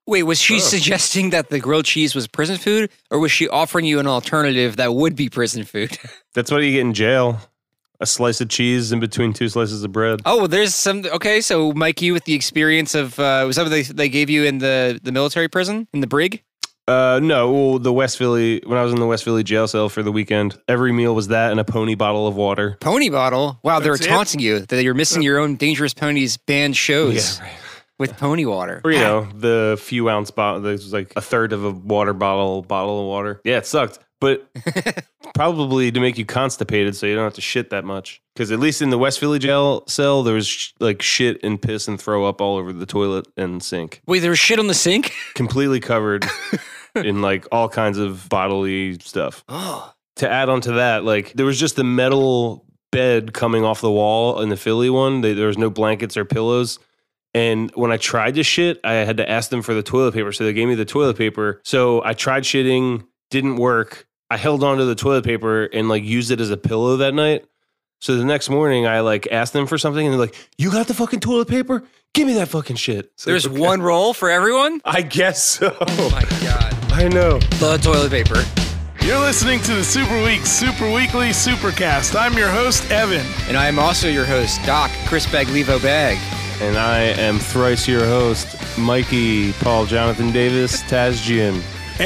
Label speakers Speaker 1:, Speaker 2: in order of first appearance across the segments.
Speaker 1: Wait, was she suggesting that the grilled cheese was prison food, or was she offering you an alternative that would be prison food?
Speaker 2: That's what you get in jail. A slice of cheese in between 2 slices of bread.
Speaker 1: Oh, well, there's some. Okay, so Mikey, with the experience of, was that what they gave you in the military prison, in the brig?
Speaker 2: No, well, the West Philly, when I was in the West Philly jail cell for the weekend, every meal was that and a pony bottle of water.
Speaker 1: Pony bottle? Wow, they're taunting you that you're missing your own Dangerous Ponies band shows.
Speaker 2: Yeah, right.
Speaker 1: With pony water.
Speaker 2: Or, the few ounce bottle, there's like a third of a water bottle of water. Yeah, it sucked. But probably to make you constipated so you don't have to shit that much. Because at least in the West Philly jail cell, there was like shit and piss and throw up all over the toilet and sink.
Speaker 1: Wait, there was shit on the sink?
Speaker 2: Completely covered in like all kinds of bodily stuff.
Speaker 1: Oh.
Speaker 2: To add on to that, like there was just the metal bed coming off the wall in the Philly one. There was no blankets or pillows. And when I tried to shit, I had to ask them for the toilet paper. So they gave me the toilet paper. So I tried shitting, didn't work. I held onto the toilet paper and like used it as a pillow that night. So the next morning I like asked them for something and they're like, "You got the fucking toilet paper? Give me that fucking shit." So
Speaker 1: there's one roll for everyone?
Speaker 2: I guess so.
Speaker 1: Oh my God.
Speaker 2: I know.
Speaker 1: The toilet paper.
Speaker 3: You're listening to the Super Week, Super Weekly Supercast. I'm your host, Evan.
Speaker 1: And I am also your host, Doc, Chris Baglivo Bag.
Speaker 2: And I am thrice your host, Mikey Paul Jonathan Davis Tazjian.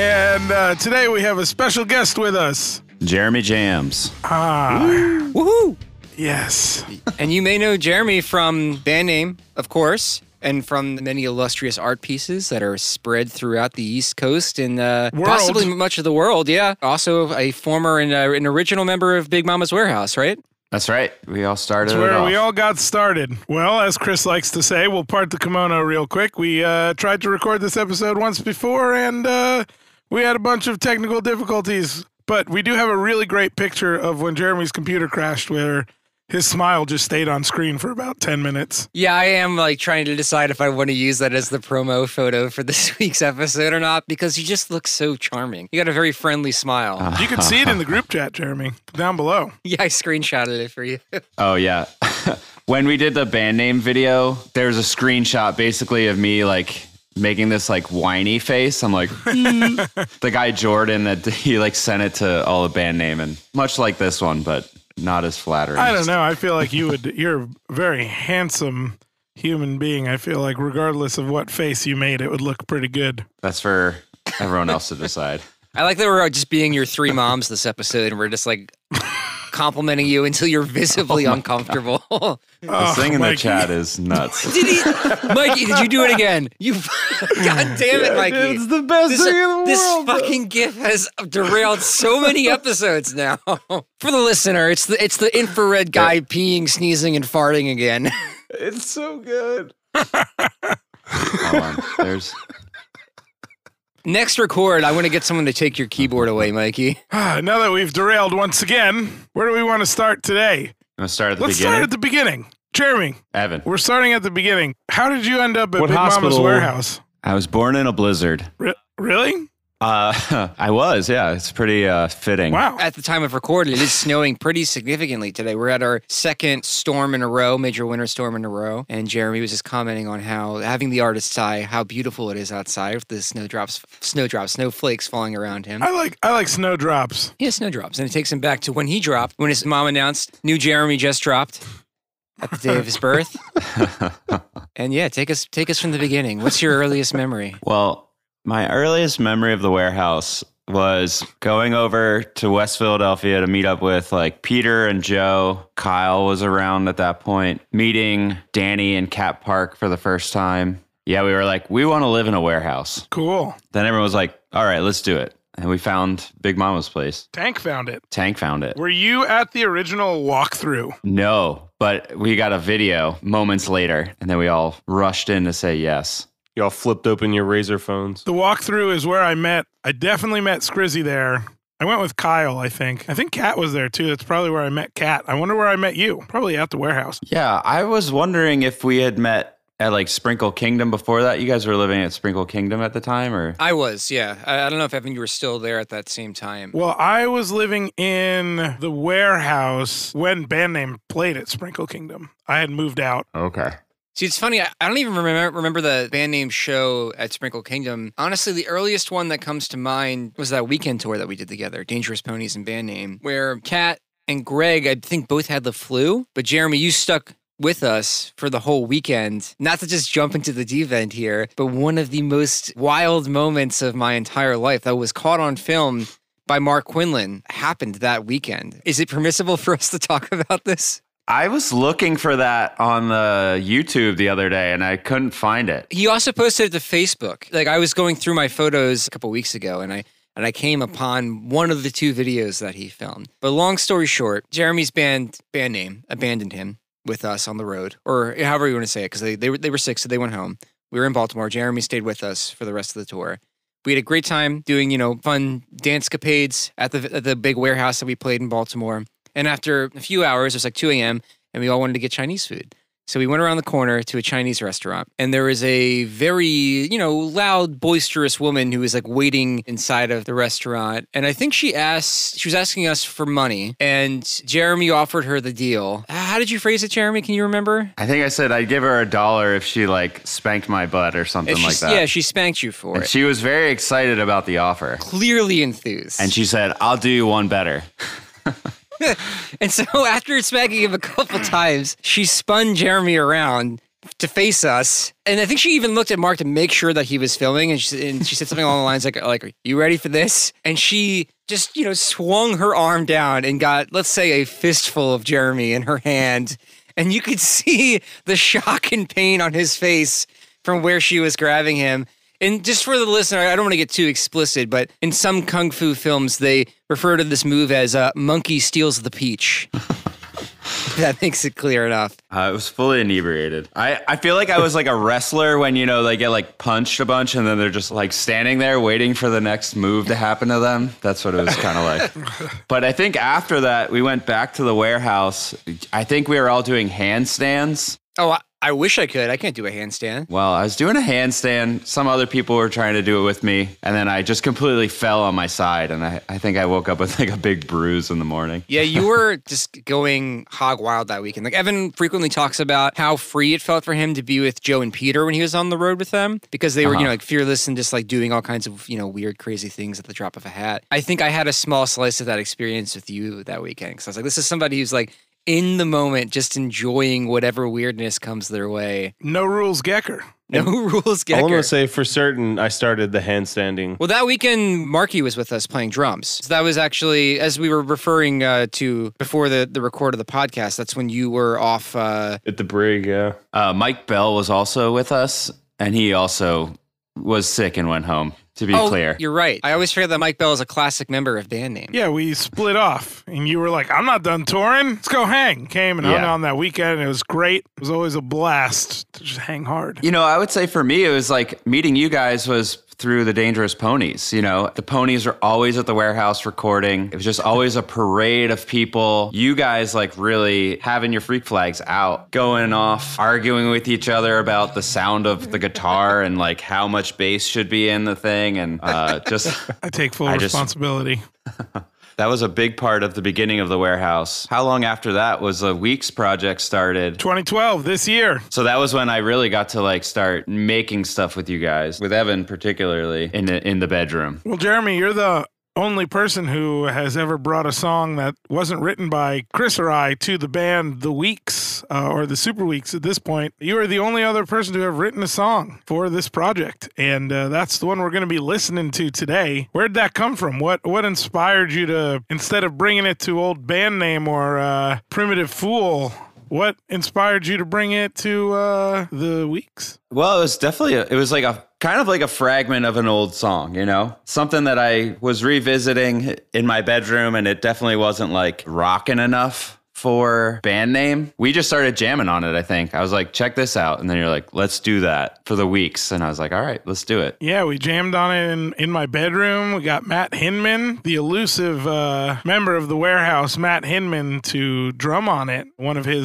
Speaker 3: And today we have a special guest with us.
Speaker 4: Jeremy Jams.
Speaker 1: Woohoo!
Speaker 3: Yes.
Speaker 1: And you may know Jeremy from band name, of course, and from the many illustrious art pieces that are spread throughout the East Coast and possibly much of the world, yeah. Also a former and an original member of Big Mama's Warehouse, right?
Speaker 4: That's right. We all started
Speaker 3: That's where
Speaker 4: it off.
Speaker 3: we all got started. Well, as Chris likes to say, we'll part the kimono real quick. We tried to record this episode once before, and we had a bunch of technical difficulties. But we do have a really great picture of when Jeremy's computer crashed where his smile just stayed on screen for about 10 minutes.
Speaker 1: Yeah, I am like trying to decide if I want to use that as the promo photo for this week's episode or not, because you just look so charming. You got a very friendly smile.
Speaker 3: You can see it in the group chat, Jeremy, down below.
Speaker 1: Yeah, I screenshotted it for you.
Speaker 4: Oh, yeah. When we did the band name video, there's a screenshot basically of me like making this like whiny face. I'm like, the guy Jordan that he like sent it to all the band name, and much like this one, but not as flattering.
Speaker 3: I don't know. I feel like you're a very handsome human being. I feel like regardless of what face you made, it would look pretty good.
Speaker 4: That's for everyone else to decide.
Speaker 1: I like that we're just being your three moms this episode, and we're just like complimenting you until you're visibly uncomfortable.
Speaker 4: The thing in the chat is nuts.
Speaker 1: Mikey, did you do it again? You, God damn it, Mikey.
Speaker 2: It's the best thing in the world.
Speaker 1: This fucking GIF has derailed so many episodes now. For the listener, it's the infrared guy peeing, sneezing, and farting again.
Speaker 2: It's so good.
Speaker 4: Hold on. There's...
Speaker 1: Next record, I want to get someone to take your keyboard away, Mikey.
Speaker 3: Now that we've derailed once again, where do we want to start today?
Speaker 4: You want to start at the
Speaker 3: Let's
Speaker 4: beginning?
Speaker 3: start at the beginning. Jeremy,
Speaker 4: Evan.
Speaker 3: we're starting at the beginning. How did you end up at
Speaker 2: What
Speaker 3: Big Mama's
Speaker 2: hospital?
Speaker 3: Warehouse?
Speaker 4: I was born in a blizzard.
Speaker 3: Really?
Speaker 4: I was, yeah. It's pretty fitting.
Speaker 3: Wow.
Speaker 1: At the time of recording, it is snowing pretty significantly today. We're at our second storm in a row, major winter storm in a row. And Jeremy was just commenting on how, having the artist's eye, how beautiful it is outside with the snowflakes falling around him.
Speaker 3: I like snowdrops.
Speaker 1: Yeah, snowdrops. And it takes him back to when he dropped, when his mom announced new Jeremy just dropped at the day of his birth. And yeah, take us from the beginning. What's your earliest memory?
Speaker 4: Well, my earliest memory of the warehouse was going over to West Philadelphia to meet up with like Peter and Joe. Kyle was around at that point, meeting Danny in Cat Park for the first time. Yeah, we were like, we want to live in a warehouse.
Speaker 3: Cool.
Speaker 4: Then everyone was like, all right, let's do it. And we found Big Mama's place.
Speaker 3: Tank found it.
Speaker 4: Tank found it.
Speaker 3: Were you at the original walkthrough?
Speaker 4: No, but we got a video moments later, and then we all rushed in to say yes.
Speaker 2: Y'all flipped open your Razor phones.
Speaker 3: The walkthrough is where I definitely met Scrizzy there. I went with Kyle, I think. I think Kat was there too. That's probably where I met Kat. I wonder where I met you. Probably at the warehouse.
Speaker 4: Yeah, I was wondering if we had met at like Sprinkle Kingdom before that. You guys were living at Sprinkle Kingdom at the time, or?
Speaker 1: I was, yeah. I don't know if Evan, you were still there at that same time.
Speaker 3: Well, I was living in the warehouse when band name played at Sprinkle Kingdom. I had moved out.
Speaker 4: Okay.
Speaker 1: See, it's funny. I don't even remember the band name show at Sprinkle Kingdom. Honestly, the earliest one that comes to mind was that weekend tour that we did together, Dangerous Ponies and Band Name, where Kat and Greg, I think, both had the flu. But Jeremy, you stuck with us for the whole weekend. Not to just jump into the deep end here, but one of the most wild moments of my entire life that was caught on film by Mark Quinlan happened that weekend. Is it permissible for us to talk about this?
Speaker 4: I was looking for that on the YouTube the other day and I couldn't find it.
Speaker 1: He also posted it to Facebook. Like, I was going through my photos a couple weeks ago and I came upon one of the 2 videos that he filmed. But long story short, Jeremy's band name abandoned him with us on the road, or however you want to say it, because they were sick, so they went home. We were in Baltimore. Jeremy stayed with us for the rest of the tour. We had a great time doing, fun dance-capades at the big warehouse that we played in Baltimore. And after a few hours, it was like 2 a.m., and we all wanted to get Chinese food. So we went around the corner to a Chinese restaurant, and there was a very, loud, boisterous woman who was like waiting inside of the restaurant. And I think she was asking us for money, and Jeremy offered her the deal. How did you phrase it, Jeremy? Can you remember?
Speaker 4: I think I said I'd give her $1 if she like spanked my butt or something like that.
Speaker 1: Yeah, she spanked you for it.
Speaker 4: She was very excited about the offer.
Speaker 1: Clearly enthused.
Speaker 4: And she said, I'll do you one better.
Speaker 1: And so after smacking him a couple times, she spun Jeremy around to face us. And I think she even looked at Mark to make sure that he was filming. And she said something along the lines like, are you ready for this? And she just, swung her arm down and got, let's say, a fistful of Jeremy in her hand. And you could see the shock and pain on his face from where she was grabbing him. And just for the listener, I don't want to get too explicit, but in some kung fu films, they refer to this move as monkey steals the peach. That makes it clear enough.
Speaker 4: I was fully inebriated. I feel like I was like a wrestler when, they get like punched a bunch and then they're just like standing there waiting for the next move to happen to them. That's what it was kind of like. But I think after that, we went back to the warehouse. I think we were all doing handstands.
Speaker 1: Oh, I wish I could. I can't do a handstand.
Speaker 4: Well, I was doing a handstand. Some other people were trying to do it with me. And then I just completely fell on my side. And I think I woke up with like a big bruise in the morning.
Speaker 1: Yeah, you were just going hog wild that weekend. Like, Evan frequently talks about how free it felt for him to be with Joe and Peter when he was on the road with them. Because they were, like fearless and just like doing all kinds of, weird, crazy things at the drop of a hat. I think I had a small slice of that experience with you that weekend. Because I was like, this is somebody who's like, in the moment, just enjoying whatever weirdness comes their way.
Speaker 3: No rules, Gecker.
Speaker 1: No rules, Gecker.
Speaker 2: All I'm going to say, for certain, I started the handstanding.
Speaker 1: Well, that weekend, Marky was with us playing drums. So that was actually, as we were referring to before the record of the podcast, that's when you were off.
Speaker 2: At the Brig, yeah.
Speaker 4: Mike Bell was also with us, and he also was sick and went home. To be clear.
Speaker 1: You're right. I always forget that Mike Bell is a classic member of Band Name.
Speaker 3: Yeah, we split off, and you were like, I'm not done touring. Let's go hang. Came and hung on that weekend. It was great. It was always a blast to just hang hard.
Speaker 4: I would say for me, it was like meeting you guys was through the Dangerous Ponies. The Ponies are always at the warehouse recording. It was just always a parade of people. You guys like really having your freak flags out, going off, arguing with each other about the sound of the guitar and like how much bass should be in the thing. And just
Speaker 3: I take full responsibility.
Speaker 4: That was a big part of the beginning of the warehouse. How long after that was the Weeks project started?
Speaker 3: 2012, this year.
Speaker 4: So that was when I really got to like start making stuff with you guys, with Evan particularly in the bedroom.
Speaker 3: Well, Jeremy, you're the only person who has ever brought a song that wasn't written by Chris or I to the band The Weeks, or the Super Weeks at this point. You are the only other person to have written a song for this project, and that's the one we're going to be listening to today. Where'd that come from? What inspired you to, instead of bringing it to Old Band Name or Primitive Fool, what inspired you to bring it to The Weeks?
Speaker 4: Well, it was definitely, it was like a kind of like a fragment of an old song, something that I was revisiting in my bedroom, and it definitely wasn't like rocking enough for Band Name. We just started jamming on it, I think. I was like, check this out. And then you're like, let's do that for The Weeks. And I was like, all right, let's do it.
Speaker 3: Yeah, we jammed on it in my bedroom. We got Matt Hinman, the elusive member of the warehouse, Matt Hinman, to drum on it. One of his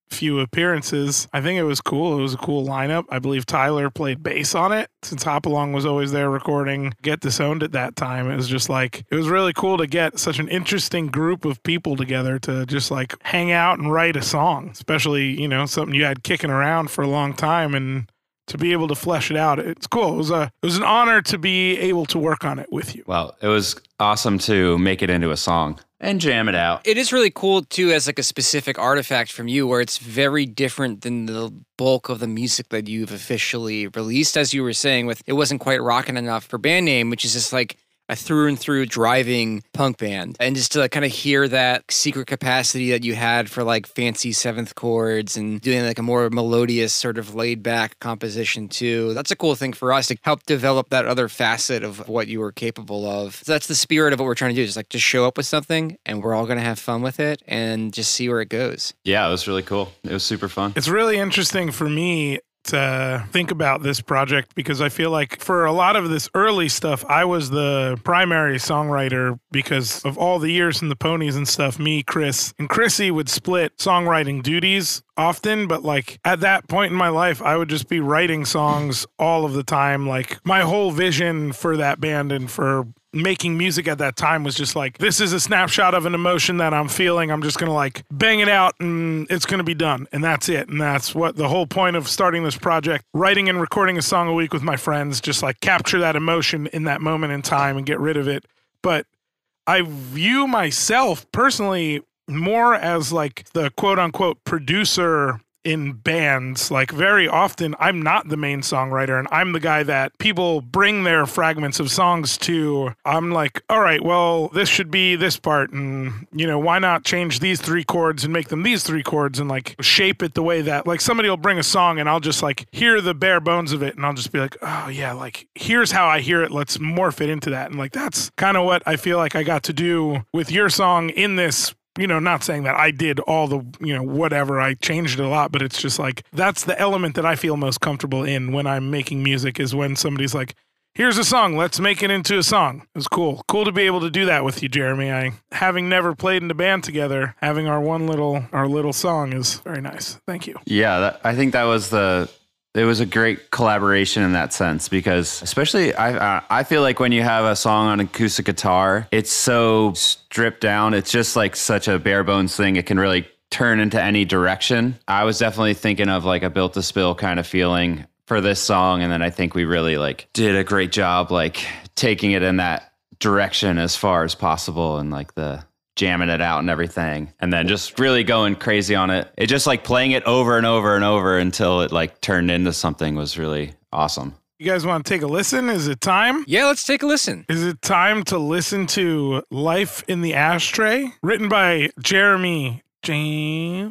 Speaker 3: few appearances. I think it was cool. It was a cool lineup. I believe Tyler played bass on it since Hopalong was always there recording Get Disowned at that time. It was just like, it was really cool to get such an interesting group of people together to just like hang out and write a song, especially, you know, something you had kicking around for a long time, and to be able to flesh it out. It's cool. It was an honor to be able to work on it with you.
Speaker 4: Well, it was awesome to make it into a song and jam it out.
Speaker 1: It is really cool, too, as like a specific artifact from you, where it's very different than the bulk of the music that you've officially released. As you were saying, with it wasn't quite rocking enough for Band Name, which is just like a through and through driving punk band. And just to like kind of hear that secret capacity that you had for like fancy seventh chords and doing like a more melodious sort of laid back composition too. That's a cool thing for us to help develop that other facet of what you were capable of. So that's the spirit of what we're trying to do. Just like just show up with something and we're all going to have fun with it and just see where it goes.
Speaker 4: Yeah, it was really cool. It was super fun.
Speaker 3: It's really interesting for me to think about this project because I feel like for a lot of this early stuff, I was the primary songwriter because of all the years in the Ponies and stuff. Me, Chris, and Chrissy would split songwriting duties often, but like at that point in my life, I would just be writing songs all of the time. Like my whole vision for that band and for making music at that time was just like, this is a snapshot of an emotion that I'm feeling. I'm just going to like bang it out and it's going to be done. And that's it. And that's what the whole point of starting this project, writing and recording a song a week with my friends, just like capture that emotion in that moment in time and get rid of it. But I view myself personally more as like the quote unquote producer in bands. Like very often I'm not the main songwriter and I'm the guy that people bring their fragments of songs to. I'm like, all right, well, this should be this part, and you know, why not change these 3 chords and make them these 3 chords and like shape it the way that like somebody will bring a song and I'll just like hear the bare bones of it and I'll just be like, oh yeah, like here's how I hear it, let's morph it into that. And like that's kind of what I feel like I got to do with your song in this. You know, not saying that I did all the, you know, whatever, I changed it a lot, but it's just like, that's the element that I feel most comfortable in when I'm making music is when somebody's like, here's a song, let's make it into a song. It's cool. Cool to be able to do that with you, Jeremy. Having never played in a band together, having our little song is very nice. Thank you.
Speaker 4: Yeah, I think that was it was a great collaboration in that sense because especially I feel like when you have a song on acoustic guitar, it's so stripped down. It's just like such a bare bones thing. It can really turn into any direction. I was definitely thinking of like a Built to Spill kind of feeling for this song. And then I think we really like did a great job like taking it in that direction as far as possible and like the jamming it out and everything, and then just really going crazy on it. It just like playing it over and over and over until it like turned into something was really awesome.
Speaker 3: You guys want to take a listen? Is it time?
Speaker 1: Yeah, let's take a listen.
Speaker 3: Is it time to listen to Life in the Ashtray, written by Jeremy James?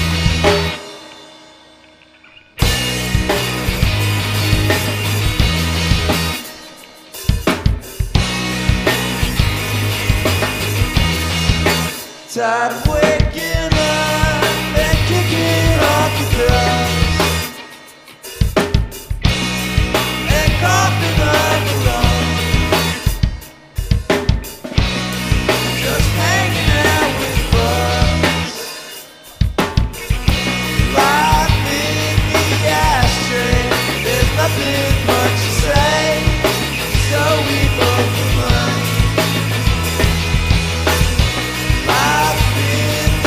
Speaker 5: Tired of waking up and kicking off the dust and coughing up alone, just hanging out with bugs. Life in the ashtray, there's nothing much to say, so we both run. Life in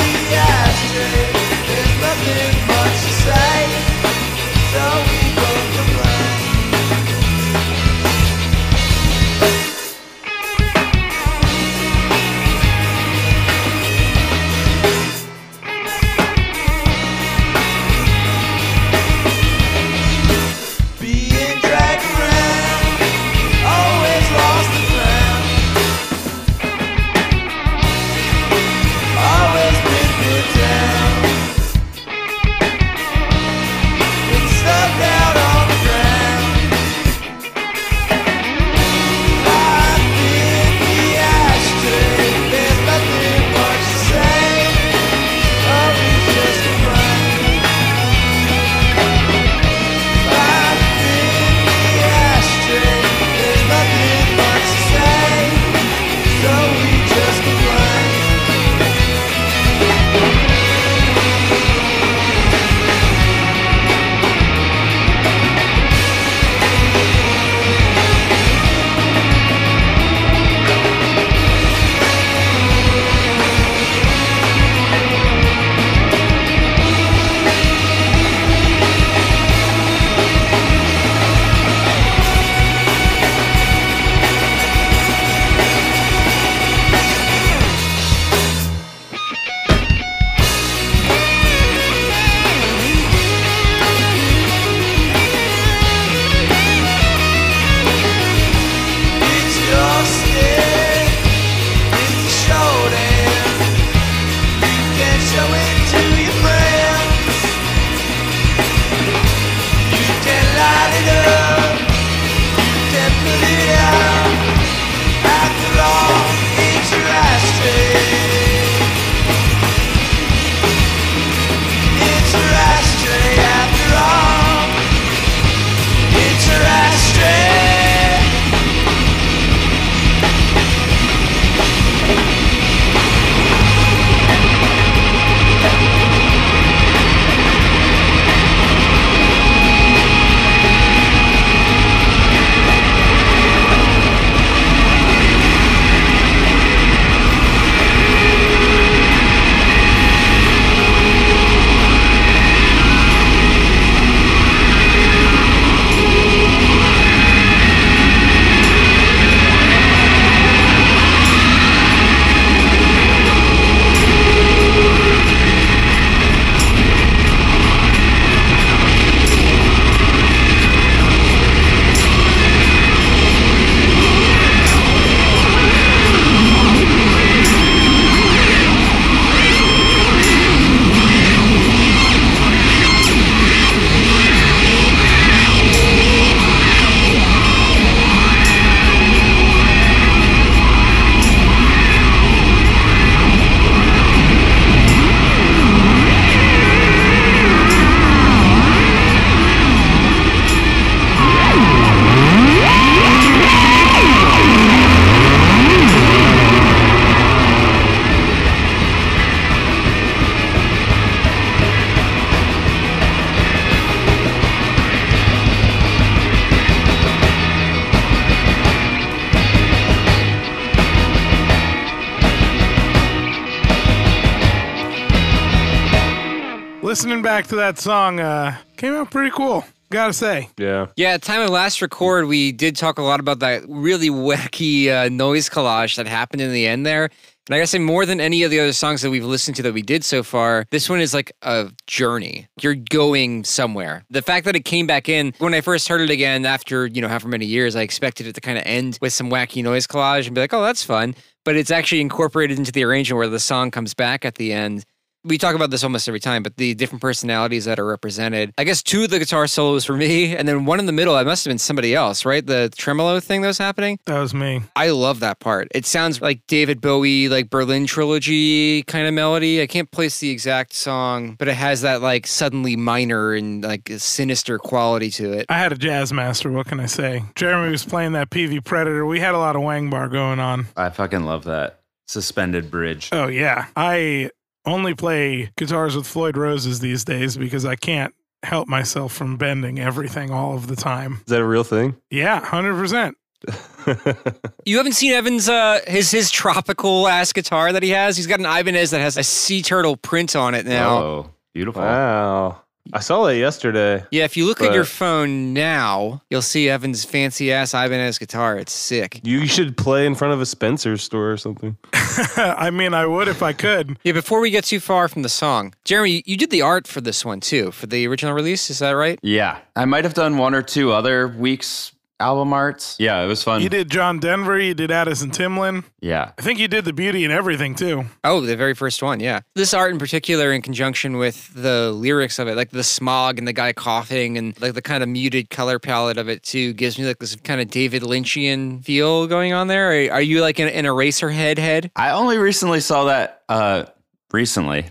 Speaker 3: listening back to that song, came out pretty cool. Gotta say.
Speaker 2: Yeah.
Speaker 1: Yeah, at the time of last record, we did talk a lot about that really wacky noise collage that happened in the end there. And I gotta say, more than any of the other songs that we've listened to that we did so far, this one is like a journey. You're going somewhere. The fact that it came back in, when I first heard it again after, however many years, I expected it to kind of end with some wacky noise collage and be like, oh, that's fun. But it's actually incorporated into the arrangement where the song comes back at the end. We talk about this almost every time, but the different personalities that are represented. I guess 2 of the guitar solos for me, and then one in the middle, it must have been somebody else, right? The tremolo thing that was happening.
Speaker 3: That was me.
Speaker 1: I love that part. It sounds like David Bowie, like Berlin Trilogy kind of melody. I can't place the exact song, but it has that like suddenly minor and like sinister quality to it.
Speaker 3: I had a jazz master, what can I say? Jeremy was playing that PV Predator. We had a lot of wang bar going on.
Speaker 4: I fucking love that suspended bridge.
Speaker 3: Oh, yeah. I only play guitars with Floyd Roses these days because I can't help myself from bending everything all of the time.
Speaker 2: Is that a real thing?
Speaker 3: Yeah, 100%.
Speaker 1: You haven't seen Evan's his tropical ass guitar that he has? He's got an Ibanez that has a sea turtle print on it now.
Speaker 4: Oh, beautiful.
Speaker 2: Wow. I saw that yesterday.
Speaker 1: Yeah, if you look at your phone now, you'll see Evan's fancy ass Ibanez guitar. It's sick.
Speaker 2: You should play in front of a Spencer's store or something.
Speaker 3: I mean, I would if I could.
Speaker 1: Yeah, before we get too far from the song, Jeremy, you did the art for this one too, for the original release. Is that right?
Speaker 4: Yeah. I might have done 1 or 2 other weeks album arts. Yeah, it was fun.
Speaker 3: You did John Denver, you did Addison Timlin.
Speaker 4: Yeah.
Speaker 3: I think you did the Beauty and Everything too.
Speaker 1: Oh, the very first one, yeah. This art in particular in conjunction with the lyrics of it, like the smog and the guy coughing and like the kind of muted color palette of it too, gives me like this kind of David Lynchian feel going on there. Are you like an Eraserhead head?
Speaker 4: I only recently saw that recently.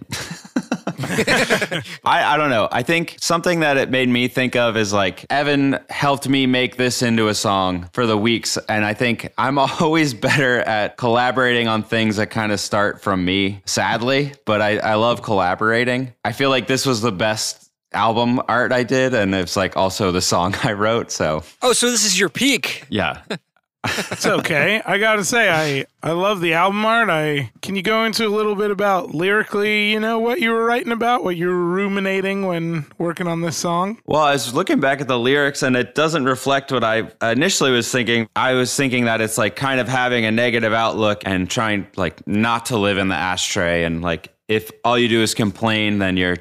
Speaker 4: I don't know. I think something that it made me think of is like Evan helped me make this into a song for the weeks. And I think I'm always better at collaborating on things that kind of start from me, sadly, but I love collaborating. I feel like this was the best album art I did. And it's like also the song I wrote. So.
Speaker 1: Oh, so this is your peak.
Speaker 4: Yeah.
Speaker 3: It's okay. I gotta say, I love the album art. Can you go into a little bit about lyrically, what you were writing about, what you were ruminating when working on this song?
Speaker 4: Well, I was looking back at the lyrics and it doesn't reflect what I initially was thinking. I was thinking that it's like kind of having a negative outlook and trying like not to live in the ashtray. And like, if all you do is complain, then you're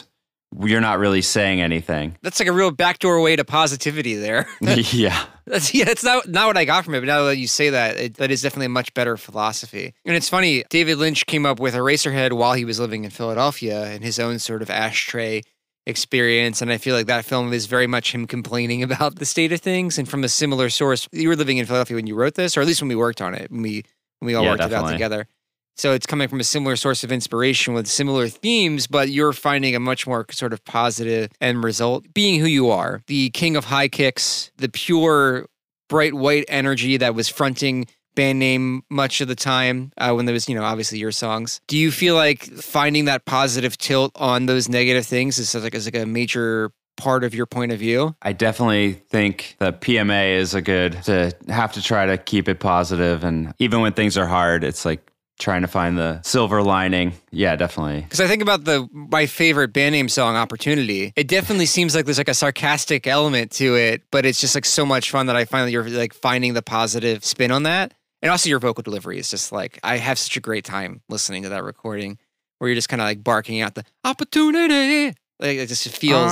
Speaker 4: not really saying anything.
Speaker 1: That's like a real backdoor way to positivity there.
Speaker 4: Yeah.
Speaker 1: That's not what I got from it, but now that you say that, that is definitely a much better philosophy. And it's funny, David Lynch came up with Eraserhead while he was living in Philadelphia and his own sort of ashtray experience. And I feel like that film is very much him complaining about the state of things. And from a similar source, you were living in Philadelphia when you wrote this, or at least when we worked on it, when we all worked it out together. So it's coming from a similar source of inspiration with similar themes, but you're finding a much more sort of positive end result. Being who you are, the king of high kicks, the pure, bright white energy that was fronting band name much of the time when there was, obviously your songs. Do you feel like finding that positive tilt on those negative things is like a major part of your point of view?
Speaker 4: I definitely think that PMA is to have to try to keep it positive. And even when things are hard, it's like, trying to find the silver lining. Yeah, definitely.
Speaker 1: Because I think about my favorite band name song, Opportunity. It definitely seems like there's like a sarcastic element to it, but it's just like so much fun that I find that you're like finding the positive spin on that. And also your vocal delivery is just like, I have such a great time listening to that recording where you're just kind of like barking out the opportunity. Like it just feels.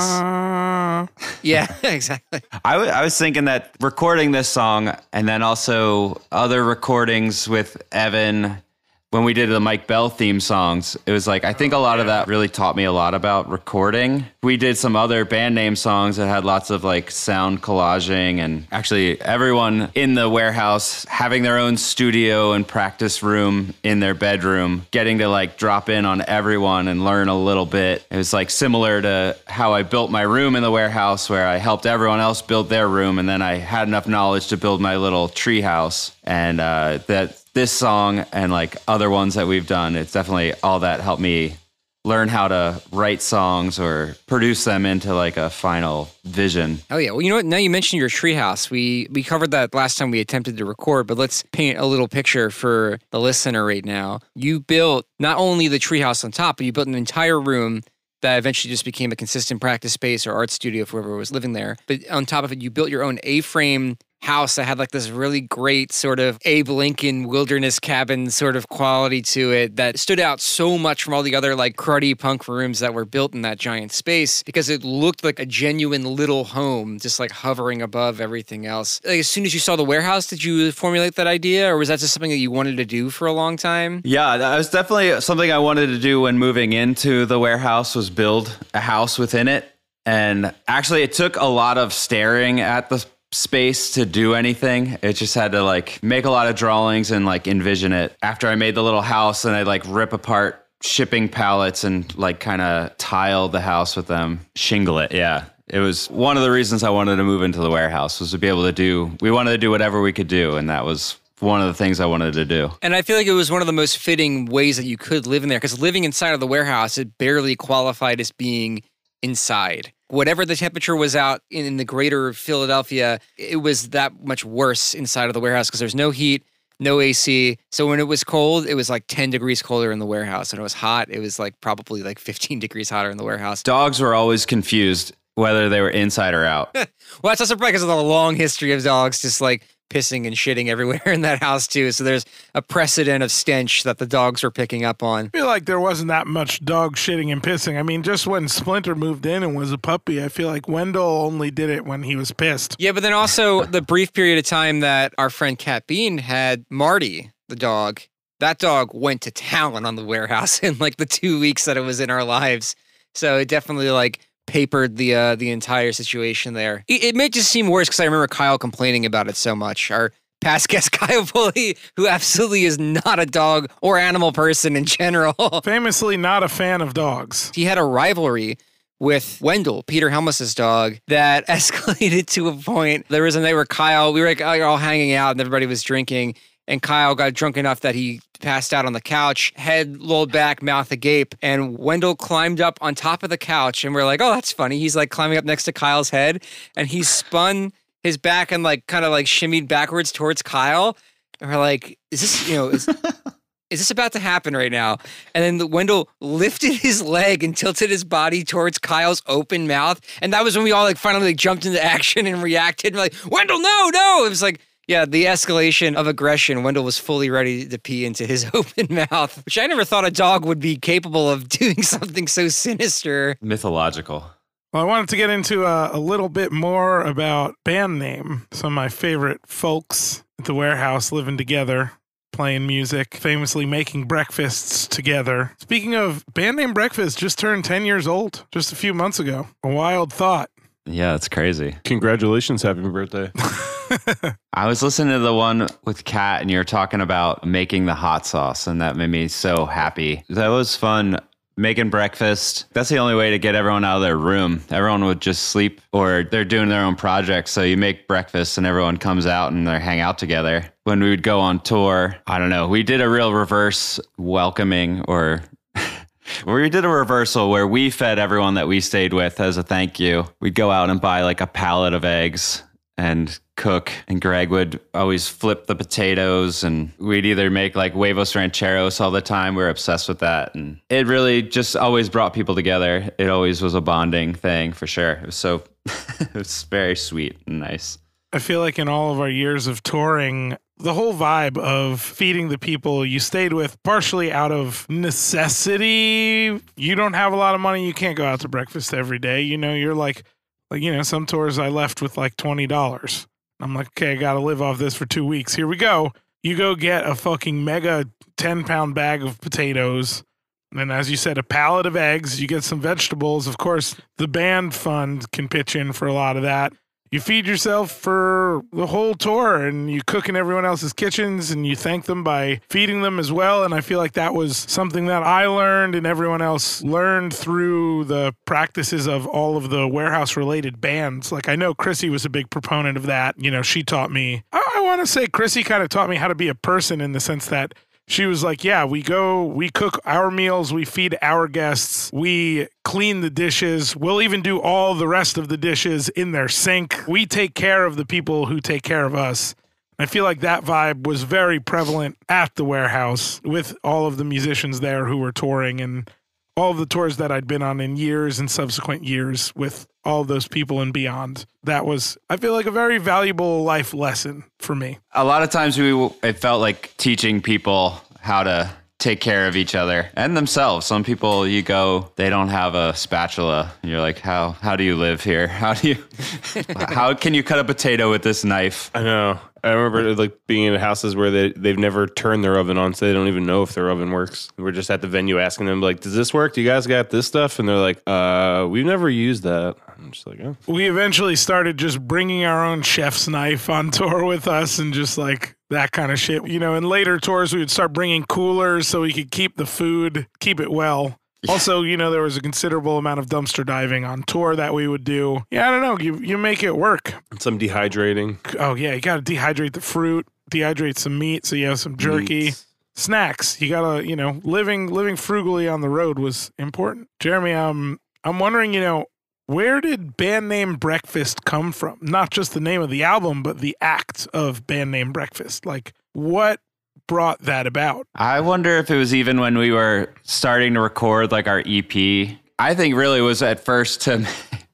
Speaker 1: Yeah, exactly.
Speaker 4: I was thinking that recording this song and then also other recordings with Evan, when we did the Mike Bell theme songs, it was like, I think a lot of that really taught me a lot about recording. We did some other band name songs that had lots of like sound collaging and actually everyone in the warehouse having their own studio and practice room in their bedroom, getting to like drop in on everyone and learn a little bit. It was like similar to how I built my room in the warehouse where I helped everyone else build their room. And then I had enough knowledge to build my little tree house. And this song and like other ones that we've done, it's definitely all that helped me learn how to write songs or produce them into like a final vision.
Speaker 1: Oh yeah. Well, you know what? Now you mentioned your treehouse. We covered that last time we attempted to record, but let's paint a little picture for the listener right now. You built not only the treehouse on top, but you built an entire room that eventually just became a consistent practice space or art studio for whoever was living there. But on top of it, you built your own A-frame house that had like this really great sort of Abe Lincoln wilderness cabin sort of quality to it that stood out so much from all the other like cruddy punk rooms that were built in that giant space because it looked like a genuine little home just like hovering above everything else. Like, as soon as you saw the warehouse, did you formulate that idea or was that just something that you wanted to do for a long time?
Speaker 4: Yeah, that was definitely something I wanted to do when moving into the warehouse was build a house within it. And actually it took a lot of staring at the space to do anything. It just had to like make a lot of drawings and like envision it. After I made the little house, and I'd like rip apart shipping pallets and like kind of tile the house with them, shingle it. Yeah. It was one of the reasons I wanted to move into the warehouse was to be able to we wanted to do whatever we could do. And that was one of the things I wanted to do.
Speaker 1: And I feel like it was one of the most fitting ways that you could live in there because living inside of the warehouse, it barely qualified as being inside. Whatever the temperature was out in the greater Philadelphia, it was that much worse inside of the warehouse because there's no heat, no AC. So when it was cold, it was like 10 degrees colder in the warehouse. When it was hot, it was like probably like 15 degrees hotter in the warehouse.
Speaker 4: Dogs were always confused whether they were inside or out.
Speaker 1: Well, that's not surprising because of the long history of dogs just like pissing and shitting everywhere in that house too. So there's a precedent of stench that the dogs were picking up on.
Speaker 3: I feel like there wasn't that much dog shitting and pissing. I mean, just when Splinter moved in and was a puppy, I feel like Wendell only did it when he was pissed.
Speaker 1: Yeah, but then also the brief period of time that our friend Cat Bean had Marty, the dog, that dog went to town on the warehouse in like the 2 weeks that it was in our lives. So it definitely like papered the entire situation there. It may just seem worse because I remember Kyle complaining about it so much. Our past guest Kyle Pulley, who absolutely is not a dog or animal person in general.
Speaker 3: Famously not a fan of dogs.
Speaker 1: He had a rivalry with Wendell, Peter Helmus's dog, that escalated to a point. There was a night where Kyle, we were like all hanging out and everybody was drinking. And Kyle got drunk enough that he passed out on the couch, head lolled back, mouth agape. And Wendell climbed up on top of the couch. And we're like, oh, that's funny. He's like climbing up next to Kyle's head. And he spun his back and like kind of like shimmied backwards towards Kyle. And we're like, is this, is this about to happen right now? And then Wendell lifted his leg and tilted his body towards Kyle's open mouth. And that was when we all like finally like jumped into action and reacted. And we're like, Wendell, no. It was like, yeah, the escalation of aggression. Wendell was fully ready to pee into his open mouth, which I never thought a dog would be capable of doing something so sinister.
Speaker 4: Mythological.
Speaker 3: Well, I wanted to get into a little bit more about band name. Some of my favorite folks at the warehouse living together, playing music, famously making breakfasts together. Speaking of, band name Breakfast just turned 10 years old just a few months ago. A wild thought.
Speaker 4: Yeah, it's crazy.
Speaker 2: Congratulations. Happy birthday.
Speaker 4: I was listening to the one with Kat and you were talking about making the hot sauce and that made me so happy. That was fun. Making breakfast. That's the only way to get everyone out of their room. Everyone would just sleep or they're doing their own projects. So you make breakfast and everyone comes out and they hang out together. When we would go on tour, I don't know, we did a real reverse welcoming or we did a reversal where we fed everyone that we stayed with as a thank you. We'd go out and buy like a pallet of eggs and cook, and Greg would always flip the potatoes, and we'd either make like huevos rancheros all the time. We were obsessed with that, and it really just always brought people together. It always was a bonding thing for sure. It was so it was very sweet and nice.
Speaker 3: I feel like in all of our years of touring, the whole vibe of feeding the people you stayed with, partially out of necessity. You don't have a lot of money. You can't go out to breakfast every day. You're like, some tours I left with like $20. I'm like, okay, I got to live off this for 2 weeks. Here we go. You go get a fucking mega 10-pound bag of potatoes. And as you said, a pallet of eggs. You get some vegetables. Of course, the band fund can pitch in for a lot of that. You feed yourself for the whole tour and you cook in everyone else's kitchens and you thank them by feeding them as well. And I feel like that was something that I learned and everyone else learned through the practices of all of the warehouse related bands. Like I know Chrissy was a big proponent of that. She taught me, I want to say Chrissy kind of taught me how to be a person in the sense that she was like, yeah, we cook our meals, we feed our guests, we clean the dishes, we'll even do all the rest of the dishes in their sink. We take care of the people who take care of us. I feel like that vibe was very prevalent at the warehouse with all of the musicians there who were touring and all of the tours that I'd been on in years and subsequent years with all of those people and beyond. That was, I feel like, a very valuable life lesson for me.
Speaker 4: A lot of times it felt like teaching people how to take care of each other and themselves. Some people you go, they don't have a spatula. You're like, how do you live here? How can you cut a potato with this knife?
Speaker 2: I know. I remember like being in houses where they've never turned their oven on, so they don't even know if their oven works. We're just at the venue asking them like, does this work? Do you guys got this stuff? And they're like, we've never used that. I'm just like, oh.
Speaker 3: We eventually started just bringing our own chef's knife on tour with us and just like that kind of shit. You know, in later tours, we would start bringing coolers so we could keep the food, keep it well. Also, you know, there was a considerable amount of dumpster diving on tour that we would do. Yeah, I don't know. You make it work.
Speaker 2: Some dehydrating.
Speaker 3: Oh, yeah. You got to dehydrate the fruit, dehydrate some meat so you have some jerky.
Speaker 2: Meats.
Speaker 3: Snacks. You got to, you know, living frugally on the road was important. Jeremy, I'm wondering, you know, where did Band Name Breakfast come from? Not just the name of the album, but the act of Band Name Breakfast. Like, what brought that about?
Speaker 4: I wonder if it was even when we were starting to record like our EP. I think really was at first to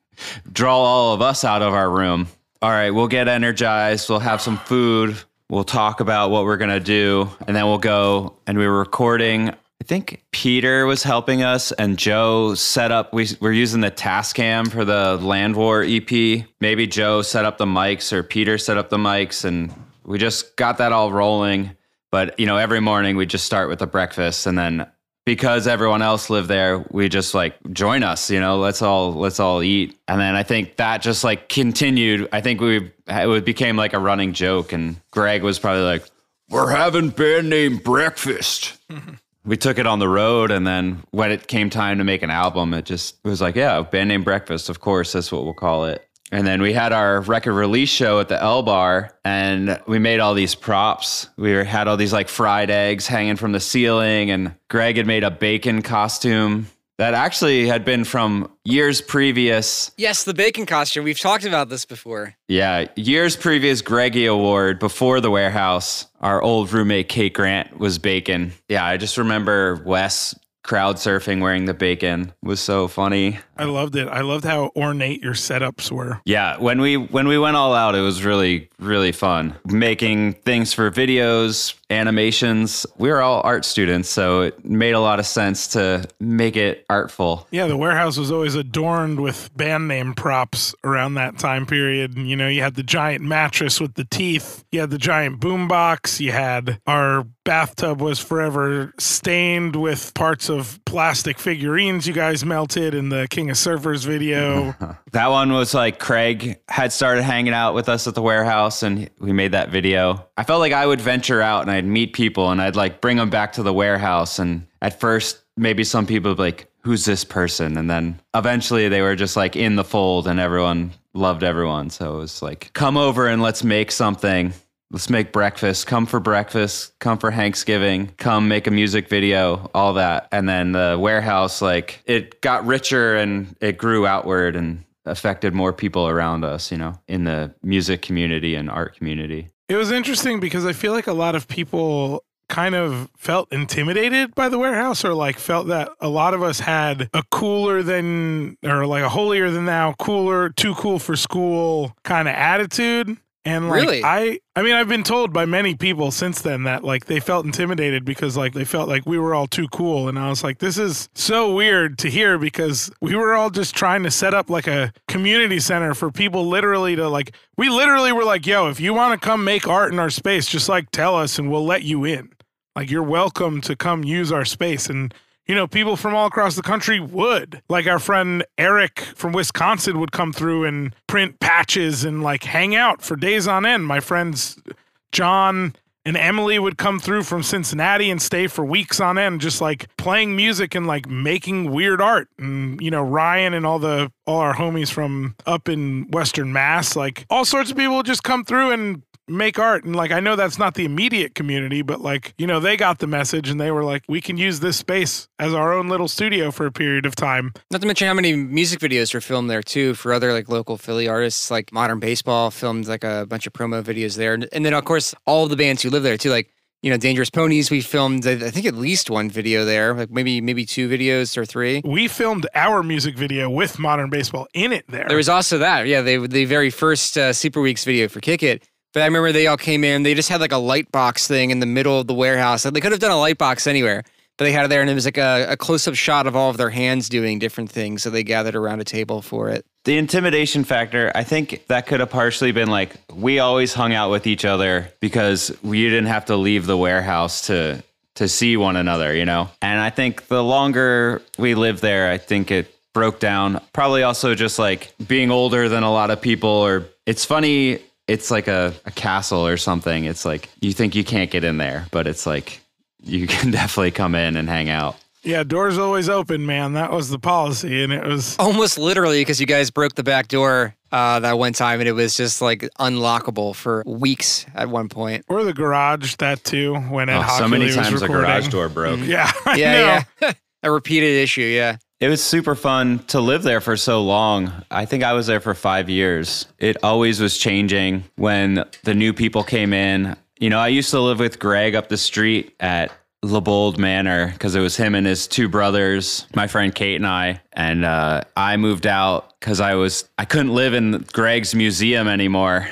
Speaker 4: draw all of us out of our room. All right, we'll get energized. We'll have some food. We'll talk about what we're going to do. And then we'll go. And we were recording. I think Peter was helping us and Joe set up. We're using the Tascam for the Land War EP. Maybe Joe set up the mics or Peter set up the mics. And we just got that all rolling. But, you know, every morning we just start with the breakfast, and then because everyone else lived there, we just like join us, you know, let's all eat. And then I think that just like continued. I think it became like a running joke, and Greg was probably like, we're having Band Name Breakfast. We took it on the road, and then when it came time to make an album, it was like, yeah, Band Name Breakfast, of course, that's what we'll call it. And then we had our record release show at the L Bar, and we made all these props. We had all these like fried eggs hanging from the ceiling, and Greg had made a bacon costume that actually had been from years previous.
Speaker 1: Yes, the bacon costume. We've talked about this before.
Speaker 4: Yeah, years previous Greggy Award before the Warehouse. Our old roommate Kate Grant was bacon. Yeah, I just remember Wes crowd surfing wearing the bacon. It was so funny.
Speaker 3: I loved it. I loved how ornate your setups were.
Speaker 4: Yeah, when we went all out, it was really, really fun. Making things for videos, animations. We were all art students, so it made a lot of sense to make it artful.
Speaker 3: Yeah, the Warehouse was always adorned with band name props around that time period. And, you know, you had the giant mattress with the teeth. You had the giant boombox. You had our bathtub was forever stained with parts of plastic figurines you guys melted in the King of Surfers video.
Speaker 4: That one was like Craig had started hanging out with us at the Warehouse, and we made that video. I felt like I would venture out and I'd meet people and I'd like bring them back to the Warehouse. And at first, maybe some people would be like, who's this person? And then eventually they were just like in the fold, and everyone loved everyone. So it was like, come over and let's make something. Let's make breakfast. Come for breakfast. Come for Thanksgiving. Come make a music video. All that. And then the Warehouse, like, it got richer and it grew outward and affected more people around us, you know, in the music community and art community.
Speaker 3: It was interesting because I feel like a lot of people kind of felt intimidated by the Warehouse, or like felt that a lot of us had a cooler than, or like a holier than thou, cooler, too cool for school kind of attitude. And like,
Speaker 1: really?
Speaker 3: I mean, I've been told by many people since then that like they felt intimidated because like they felt like we were all too cool. And I was like, this is so weird to hear, because we were all just trying to set up like a community center for people literally to like, we literally were like, yo, if you want to come make art in our space, just like tell us and we'll let you in. Like, you're welcome to come use our space. And you know, people from all across the country would. Like our friend Eric from Wisconsin would come through and print patches and like hang out for days on end. My friends John and Emily would come through from Cincinnati and stay for weeks on end, just like playing music and like making weird art. And, you know, Ryan and all our homies from up in Western Mass, like all sorts of people would just come through and make art. And like, I know that's not the immediate community, but like, you know, they got the message and they were like, we can use this space as our own little studio for a period of time.
Speaker 1: Not to mention how many music videos were filmed there too for other like local Philly artists. Like Modern Baseball filmed like a bunch of promo videos there. And then of course all of the bands who live there too, like Dangerous Ponies. We filmed, I think, at least one video there, like maybe 2 videos or 3.
Speaker 3: We filmed our music video with Modern Baseball in it there.
Speaker 1: There was also that. Yeah, the very first Super Weeks video for Kick It. But I remember they all came in. They just had like a light box thing in the middle of the warehouse. They could have done a light box anywhere, but they had it there, and it was like a close-up shot of all of their hands doing different things. So they gathered around a table for it.
Speaker 4: The intimidation factor, I think that could have partially been like, we always hung out with each other because we didn't have to leave the warehouse to see one another, And I think the longer we lived there, I think it broke down. Probably also just like being older than a lot of people, or it's funny, it's like a castle or something. It's like, you think you can't get in there, but it's like, you can definitely come in and hang out.
Speaker 3: Yeah, doors always open, man. That was the policy, and it was
Speaker 1: almost literally because you guys broke the back door that one time, and it was just like unlockable for weeks at one point.
Speaker 3: Or the garage, that too. When Ed Hockley
Speaker 4: so many
Speaker 3: was
Speaker 4: times the
Speaker 3: recording.
Speaker 4: garage door broke.
Speaker 3: Yeah, I know.
Speaker 1: Yeah. A repeated issue. Yeah.
Speaker 4: It was super fun to live there for so long. I think I was there for 5 years. It always was changing when the new people came in. I used to live with Greg up the street at LeBold Manor because it was him and his 2 brothers, my friend Kate and I. And I moved out because I couldn't live in Greg's museum anymore.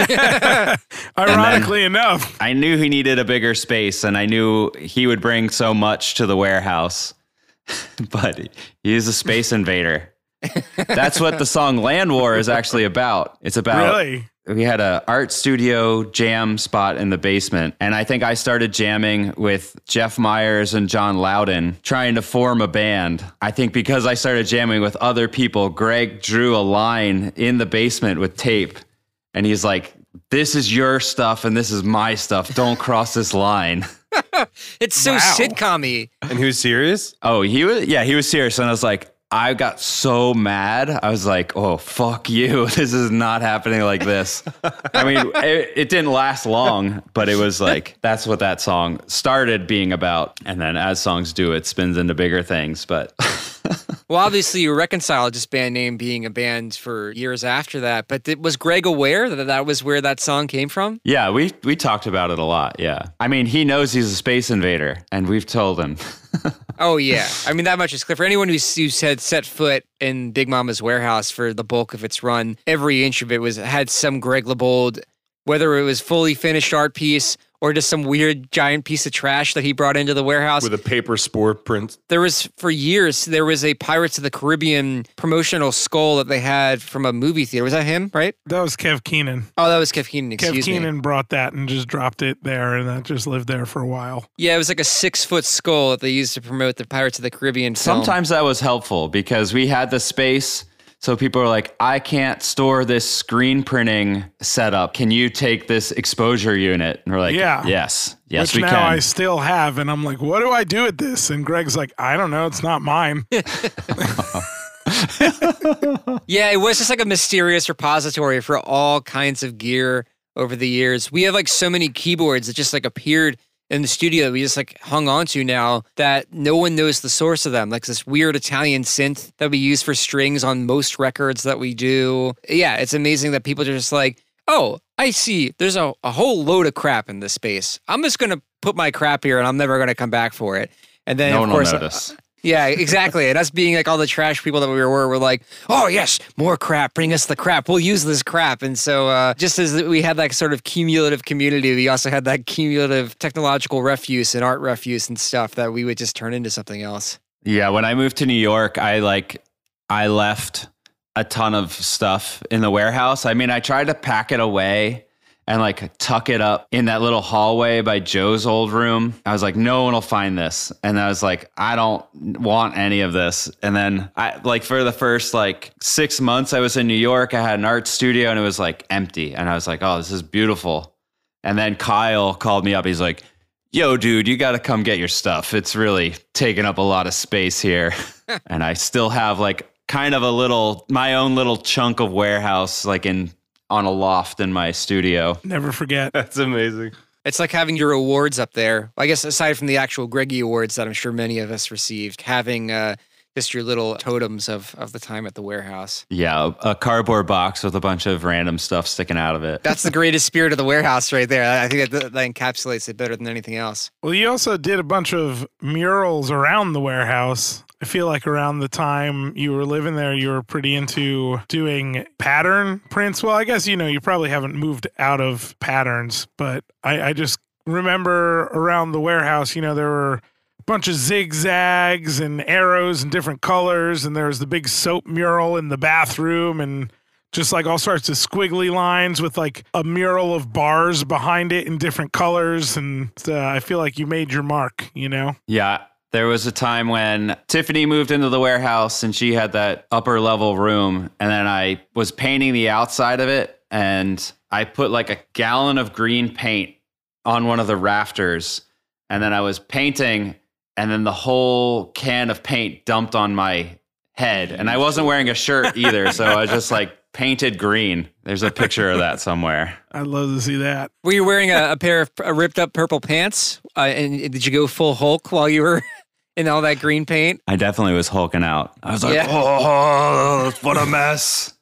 Speaker 3: Ironically enough.
Speaker 4: I knew he needed a bigger space, and I knew he would bring so much to the warehouse. But he's a space invader. That's what the song Land War is actually about. It's about...
Speaker 3: Really?
Speaker 4: We had an art studio jam spot in the basement, and I think I started jamming with Jeff Myers and John Loudon, trying to form a band. I think because I started jamming with other people, Greg drew a line in the basement with tape, and he's like, "This is your stuff and this is my stuff. Don't cross this line."
Speaker 1: It's so sitcom-y.
Speaker 2: And he was serious?
Speaker 4: Oh, he was serious, and I was like, I got so mad. I was like, oh, fuck you. This is not happening like this. I mean, it didn't last long, but it was like, that's what that song started being about. And then as songs do, it spins into bigger things. But
Speaker 1: well, obviously you reconciled this band name being a band for years after that. But was Greg aware that was where that song came from?
Speaker 4: Yeah, we talked about it a lot. Yeah. I mean, he knows he's a space invader, and we've told him.
Speaker 1: Oh, yeah. I mean, that much is clear. For anyone who's had set foot in Big Mama's warehouse for the bulk of its run, every inch of it had some Greg LeBold, whether it was fully finished art piece or just some weird giant piece of trash that he brought into the warehouse.
Speaker 2: With a paper spore print.
Speaker 1: For years, there was a Pirates of the Caribbean promotional skull that they had from a movie theater. Was that him, right?
Speaker 3: That was Kev Keenan.
Speaker 1: Oh, that was Kev Keenan, excuse me.
Speaker 3: Kev Keenan brought that and just dropped it there, and that just lived there for a while.
Speaker 1: Yeah, it was like a 6-foot skull that they used to promote the Pirates of the Caribbean film.
Speaker 4: Sometimes that was helpful because we had the space. So people are like, I can't store this screen printing setup. Can you take this exposure unit? And we're like, yes,
Speaker 3: Which
Speaker 4: we
Speaker 3: now
Speaker 4: can.
Speaker 3: I still have. And I'm like, what do I do with this? And Greg's like, I don't know. It's not mine.
Speaker 1: Yeah, it was just like a mysterious repository for all kinds of gear over the years. We have like so many keyboards that just like appeared in the studio that we just like hung on to now that no one knows the source of them. Like this weird Italian synth that we use for strings on most records that we do. Yeah, it's amazing that people are just like, oh, I see. There's a whole load of crap in this space. I'm just going to put my crap here and I'm never going to come back for it. And then,
Speaker 4: no
Speaker 1: of
Speaker 4: one
Speaker 1: course,
Speaker 4: will notice.
Speaker 1: Yeah, exactly. And us being like all the trash people that we were like, oh, yes, more crap. Bring us the crap. We'll use this crap. And so just as we had that sort of cumulative community, we also had that cumulative technological refuse and art refuse and stuff that we would just turn into something else.
Speaker 4: Yeah, when I moved to New York, I left a ton of stuff in the warehouse. I mean, I tried to pack it away and like tuck it up in that little hallway by Joe's old room. I was like, no one will find this. And I was like, I don't want any of this. And then for the first 6 months I was in New York, I had an art studio and it was like empty. And I was like, oh, this is beautiful. And then Kyle called me up. He's like, yo, dude, you got to come get your stuff. It's really taking up a lot of space here. And I still have kind of my own little chunk of warehouse on a loft in my studio.
Speaker 3: Never forget.
Speaker 2: That's amazing.
Speaker 1: It's like having your awards up there. I guess aside from the actual Greggy Awards that I'm sure many of us received, having just your little totems of the time at the warehouse.
Speaker 4: Yeah, a cardboard box with a bunch of random stuff sticking out of it.
Speaker 1: That's the greatest spirit of the warehouse right there. I think that encapsulates it better than anything else.
Speaker 3: Well, you also did a bunch of murals around the warehouse. I feel like around the time you were living there, you were pretty into doing pattern prints. Well, I guess, you probably haven't moved out of patterns, but I just remember around the warehouse, there were bunch of zigzags and arrows in different colors, and there was the big soap mural in the bathroom, and just like all sorts of squiggly lines with like a mural of bars behind it in different colors, and I feel like you made your mark,
Speaker 4: Yeah, there was a time when Tiffany moved into the warehouse and she had that upper level room, and then I was painting the outside of it, and I put like a gallon of green paint on one of the rafters, and then I was painting, and then the whole can of paint dumped on my head. And I wasn't wearing a shirt either, so I just like painted green. There's a picture of that somewhere.
Speaker 3: I'd love to see that.
Speaker 1: Were you wearing a pair of ripped up purple pants? And did you go full Hulk while you were in all that green paint?
Speaker 4: I definitely was hulking out. I was like,
Speaker 1: Yeah.
Speaker 4: oh, what a mess.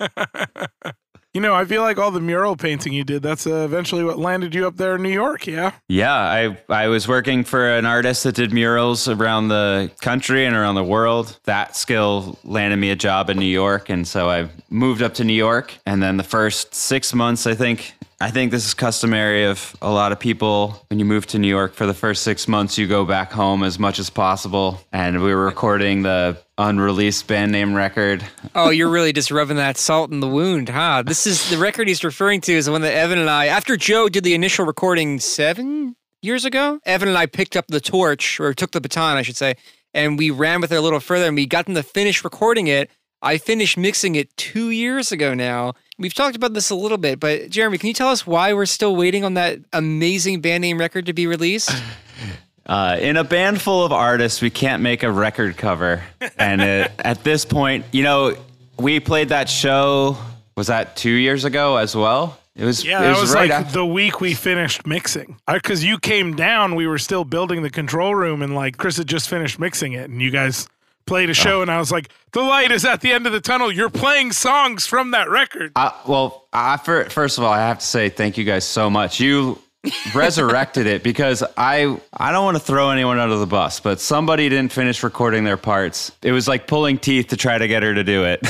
Speaker 3: I feel like all the mural painting you did, that's eventually what landed you up there in New York, yeah?
Speaker 4: Yeah, I was working for an artist that did murals around the country and around the world. That skill landed me a job in New York, and so I moved up to New York. And then the first 6 months, I think this is customary of a lot of people. When you move to New York for the first 6 months, you go back home as much as possible. And we were recording the unreleased band name record.
Speaker 1: Oh, you're really just rubbing that salt in the wound, huh? This is the record he's referring to is the one that Evan and I, after Joe did the initial recording 7 years ago, Evan and I picked up the torch, or took the baton, I should say, and we ran with it a little further, and we got them to finish recording it. I finished mixing it 2 years ago now. We've talked about this a little bit, but Jeremy, can you tell us why we're still waiting on that amazing band name record to be released?
Speaker 4: In a band full of artists, we can't make a record cover. And at this point, we played that show, was that 2 years ago as well? It was
Speaker 3: right
Speaker 4: right
Speaker 3: like the week we finished mixing. Because you came down, we were still building the control room, and like Chris had just finished mixing it, and you guys played a show, and I was like, the light is at the end of the tunnel. You're playing songs from that record.
Speaker 4: First of all, I have to say thank you guys so much. You resurrected it, because I don't want to throw anyone under the bus, but somebody didn't finish recording their parts. It was like pulling teeth to try to get her to do it.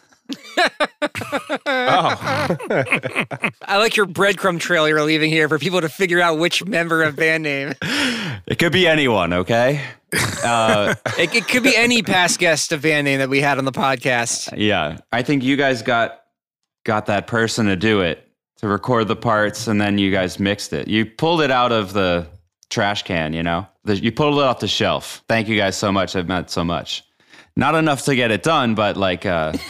Speaker 1: I like your breadcrumb trail you're leaving here for people to figure out which member of band name.
Speaker 4: It could be anyone, okay?
Speaker 1: It could be any past guest of band name that we had on the podcast.
Speaker 4: Yeah, I think you guys got that person to do it, to record the parts, and then you guys mixed it. You pulled it out of the trash can, you pulled it off the shelf. Thank you guys so much. It meant so much. Not enough to get it done, but like,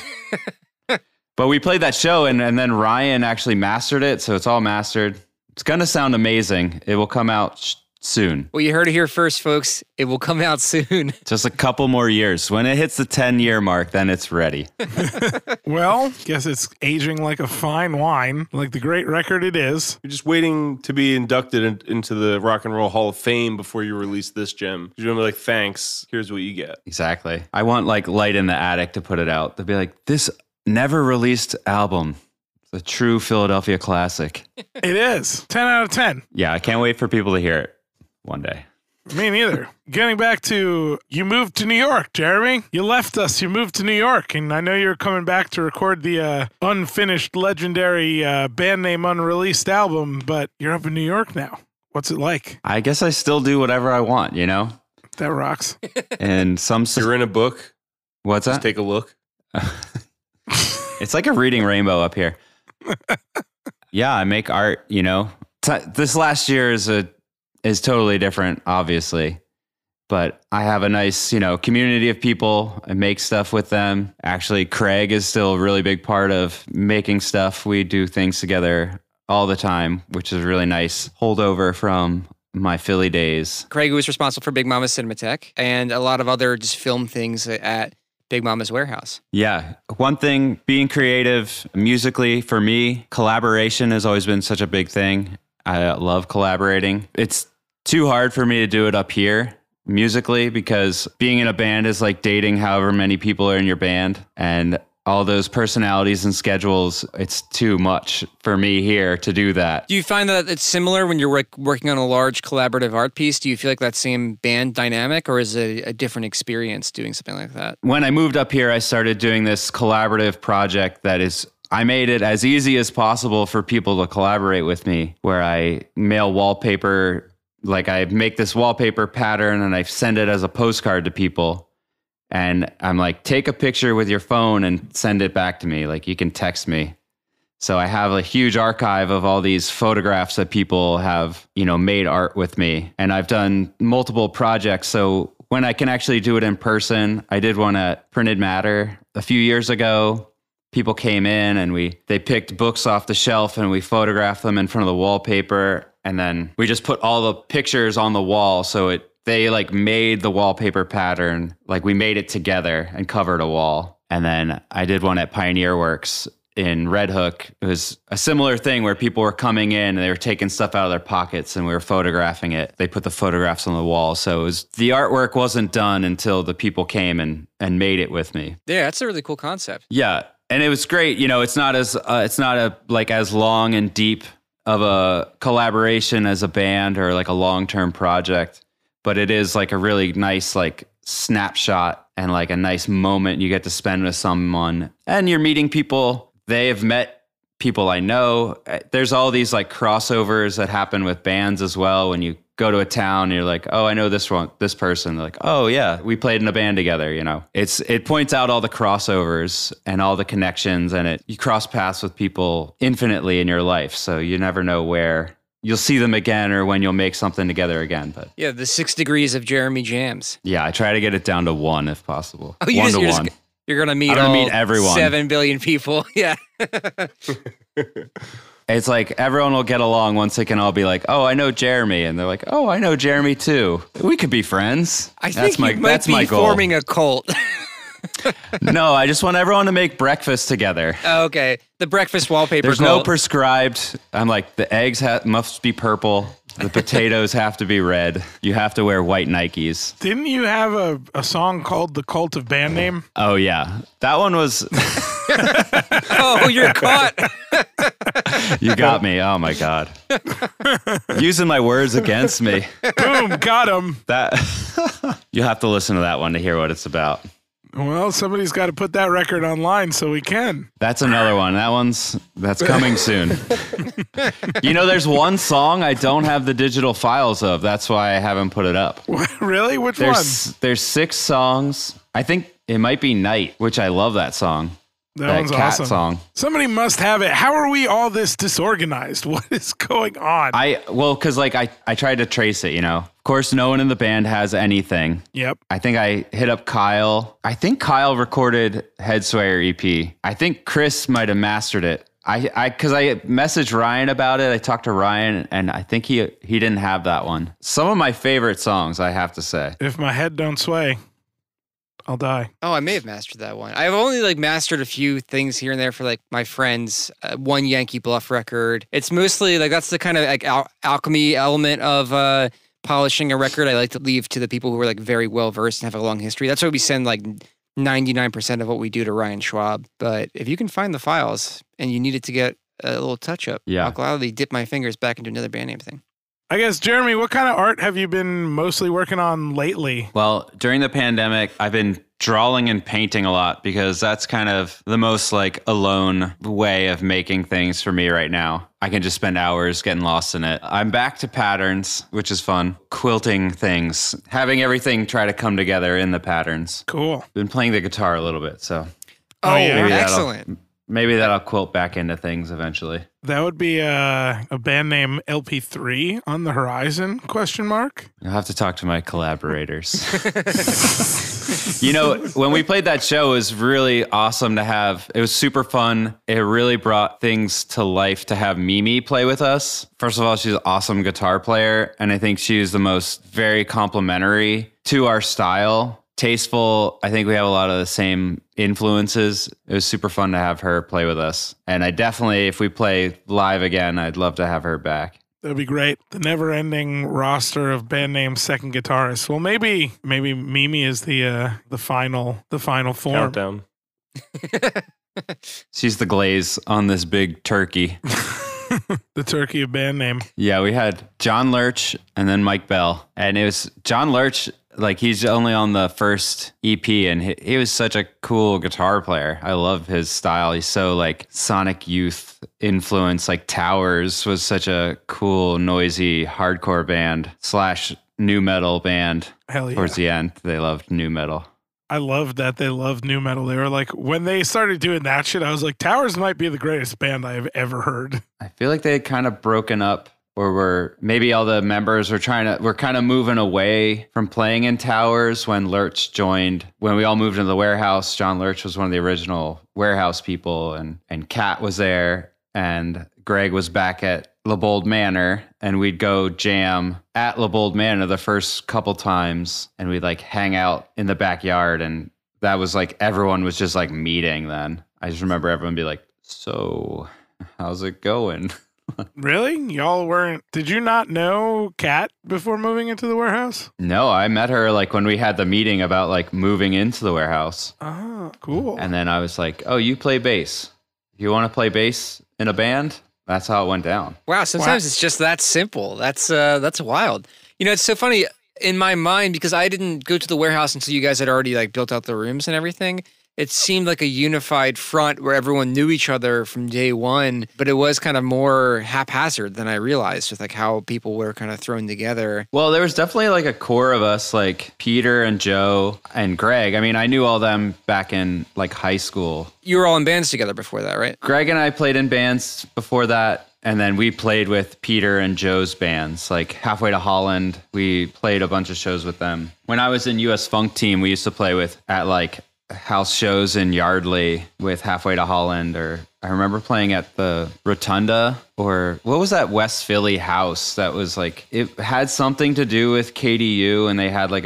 Speaker 4: but we played that show, and then Ryan actually mastered it, so it's all mastered. It's gonna sound amazing. It will come out soon.
Speaker 1: Well, you heard it here first, folks. It will come out soon.
Speaker 4: Just a couple more years. When it hits the 10-year mark, then it's ready.
Speaker 3: Well, guess it's aging like a fine wine, like the great record it is.
Speaker 2: You're just waiting to be inducted into the Rock and Roll Hall of Fame before you release this gem. You're gonna be like, thanks, here's what you get.
Speaker 4: Exactly. I want like Light in the Attic to put it out. They'll be like, this never released album. It's a true Philadelphia classic.
Speaker 3: It is. 10 out of 10.
Speaker 4: Yeah, I can't wait for people to hear it one day.
Speaker 3: Me neither. Getting back to, you moved to New York, Jeremy. You left us. You moved to New York, and I know you're coming back to record the unfinished, legendary band name unreleased album, but you're up in New York now. What's it like?
Speaker 4: I guess I still do whatever I want,
Speaker 3: That rocks.
Speaker 4: And
Speaker 2: You're in a book.
Speaker 4: What's
Speaker 2: Just
Speaker 4: that?
Speaker 2: take a look.
Speaker 4: It's like a reading rainbow up here. Yeah, I make art, This last year is totally different, obviously. But I have a nice, community of people. I make stuff with them. Actually, Craig is still a really big part of making stuff. We do things together all the time, which is really nice. Holdover from my Philly days.
Speaker 1: Craig was responsible for Big Mama Cinematheque and a lot of other just film things at Big Mama's Warehouse.
Speaker 4: Yeah. One thing, being creative musically, for me, collaboration has always been such a big thing. I love collaborating. It's too hard for me to do it up here. musically, because being in a band is like dating however many people are in your band, and all those personalities and schedules, it's too much for me here to do that.
Speaker 1: Do you find that it's similar when you're working on a large collaborative art piece? Do you feel like that same band dynamic, or is it a different experience doing something like that?
Speaker 4: When I moved up here, I started doing this collaborative project that is, I made it as easy as possible for people to collaborate with me, where I mail wallpaper, like I make this wallpaper pattern and I send it as a postcard to people. And I'm like, take a picture with your phone and send it back to me. Like, you can text me. So I have a huge archive of all these photographs that people have, made art with me. And I've done multiple projects. So when I can actually do it in person, I did one at Printed Matter a few years ago. People came in and they picked books off the shelf and we photographed them in front of the wallpaper. And then we just put all the pictures on the wall. So they like made the wallpaper pattern, like we made it together and covered a wall. And then I did one at Pioneer Works in Red Hook. It was a similar thing where people were coming in and they were taking stuff out of their pockets and we were photographing it. They put the photographs on the wall. So the artwork wasn't done until the people came and made it with me.
Speaker 1: Yeah, that's a really cool concept.
Speaker 4: Yeah. And it was great. It's not as long and deep of a collaboration as a band or like a long-term project. But it is like a really nice like snapshot and like a nice moment you get to spend with someone. And you're meeting people. They have met people I know. There's all these like crossovers that happen with bands as well. When you go to a town and you're like, oh, I know this person. They're like, oh yeah, we played in a band together. It points out all the crossovers and all the connections, and you cross paths with people infinitely in your life. So you never know where you'll see them again or when you'll make something together again. But
Speaker 1: yeah, the 6 degrees of Jeremy Jams.
Speaker 4: Yeah, I try to get it down to 1 if possible.
Speaker 1: Oh,
Speaker 4: 1 to 1.
Speaker 1: You're going to meet
Speaker 4: everyone.
Speaker 1: 7 billion people. Yeah.
Speaker 4: It's like everyone will get along once they can all be like, oh, I know Jeremy. And they're like, oh, I know Jeremy too. We could be friends.
Speaker 1: I think you might be forming a cult.
Speaker 4: No, I just want everyone to make breakfast together.
Speaker 1: Oh, okay. The breakfast wallpaper
Speaker 4: There's
Speaker 1: cult.
Speaker 4: no prescribed. I'm like, the eggs must be purple. The potatoes have to be red. You have to wear white Nikes.
Speaker 3: Didn't you have a song called The Cult of Band Name?
Speaker 4: Oh, yeah. That one was...
Speaker 1: Oh, you're caught.
Speaker 4: You got me. Oh, my God. Using my words against me.
Speaker 3: Boom, got him.
Speaker 4: You have to listen to that one to hear what it's about.
Speaker 3: Well, somebody's got to put that record online so we can.
Speaker 4: That's another one. That's coming soon. There's one song I don't have the digital files of. That's why I haven't put it up.
Speaker 3: Really? Which one?
Speaker 4: There's 6 songs. I think it might be Night, which I love that song.
Speaker 3: That one's
Speaker 4: Cat
Speaker 3: awesome.
Speaker 4: Song.
Speaker 3: Somebody must have it. How are we all this disorganized? What is going on?
Speaker 4: Because I tried to trace it, Of course, no one in the band has anything.
Speaker 3: Yep.
Speaker 4: I think I hit up Kyle. I think Kyle recorded Head Swayer EP. I think Chris might have mastered it. Because I messaged Ryan about it. I talked to Ryan, and I think he didn't have that one. Some of my favorite songs, I have to say.
Speaker 3: If my head don't sway, I'll die.
Speaker 1: Oh, I may have mastered that one. I've only mastered a few things here and there for my friends. One Yankee Bluff record. It's mostly that's the kind of alchemy element of polishing a record. I like to leave to the people who are very well versed and have a long history. That's why we send 99% of what we do to Ryan Schwab. But if you can find the files and you need it to get a little touch up, I'll gladly dip my fingers back into another band name thing.
Speaker 3: I guess, Jeremy, what kind of art have you been mostly working on lately?
Speaker 4: Well, during the pandemic, I've been drawing and painting a lot because that's kind of the most alone way of making things for me right now. I can just spend hours getting lost in it. I'm back to patterns, which is fun. Quilting things, having everything try to come together in the patterns.
Speaker 3: Cool.
Speaker 4: Been playing the guitar a little bit, so.
Speaker 1: Oh, yeah. Excellent.
Speaker 4: Maybe that'll quilt back into things eventually.
Speaker 3: That would be a band name LP3 on the horizon, ?
Speaker 4: I'll have to talk to my collaborators. When we played that show, it was really awesome to have. It was super fun. It really brought things to life to have Mimi play with us. First of all, she's an awesome guitar player, and I think she's very complimentary to our style. Tasteful. I think we have a lot of the same influences. It was super fun to have her play with us. And I definitely, if we play live again, I'd love to have her back.
Speaker 3: That'd be great. The never-ending roster of band names, second guitarist. Well, maybe Mimi is the final form.
Speaker 2: Countdown.
Speaker 4: She's the glaze on this big turkey.
Speaker 3: The turkey of band name.
Speaker 4: Yeah, we had John Lurch and then Mike Bell. And it was John Lurch, like he's only on the first EP, and he was such a cool guitar player. I love his style. He's so like Sonic Youth influence. Like Towers was such a cool, noisy hardcore band / nu metal band.
Speaker 3: Hell yeah.
Speaker 4: Towards the end, they loved nu metal.
Speaker 3: I loved that they loved nu metal. They were like, when they started doing that shit, I was like, Towers might be the greatest band I have ever heard.
Speaker 4: I feel like they had kind of broken up, or were maybe all the members were kind of moving away from playing in Towers when Lurch joined. When we all moved into the Warehouse, John Lurch was one of the original Warehouse people, and Kat was there, and Greg was back at LeBold Manor, and we'd go jam at LeBold Manor the first couple times, and we'd like hang out in the backyard, and that was like everyone was just like meeting then. I just remember everyone be like, so how's it going?
Speaker 3: Really? Y'all weren't... Did you not know Kat before moving into the Warehouse?
Speaker 4: No, I met her like when we had the meeting about like moving into the Warehouse.
Speaker 3: Oh, cool.
Speaker 4: And then I was like, oh, you play bass. You want to play bass in a band? That's how it went down.
Speaker 1: Wow, sometimes it's just that simple. That's wild. You know, it's so funny in my mind because I didn't go to the Warehouse until you guys had already like built out the rooms and everything. It seemed like a unified front where everyone knew each other from day one, but it was kind of more haphazard than I realized with like how people were kind of thrown together.
Speaker 4: Well, there was definitely like a core of us, like Peter and Joe and Greg. I mean, I knew all them back in like high school.
Speaker 1: You were all in bands together before that, right?
Speaker 4: Greg and I played in bands before that. And then we played with Peter and Joe's bands, like Halfway to Holland. We played a bunch of shows with them. When I was in US Funk Team, we used to play at like house shows in Yardley with Halfway to Holland, or I remember playing at the Rotunda, or what was that West Philly house that was like, it had something to do with KDU, and they had like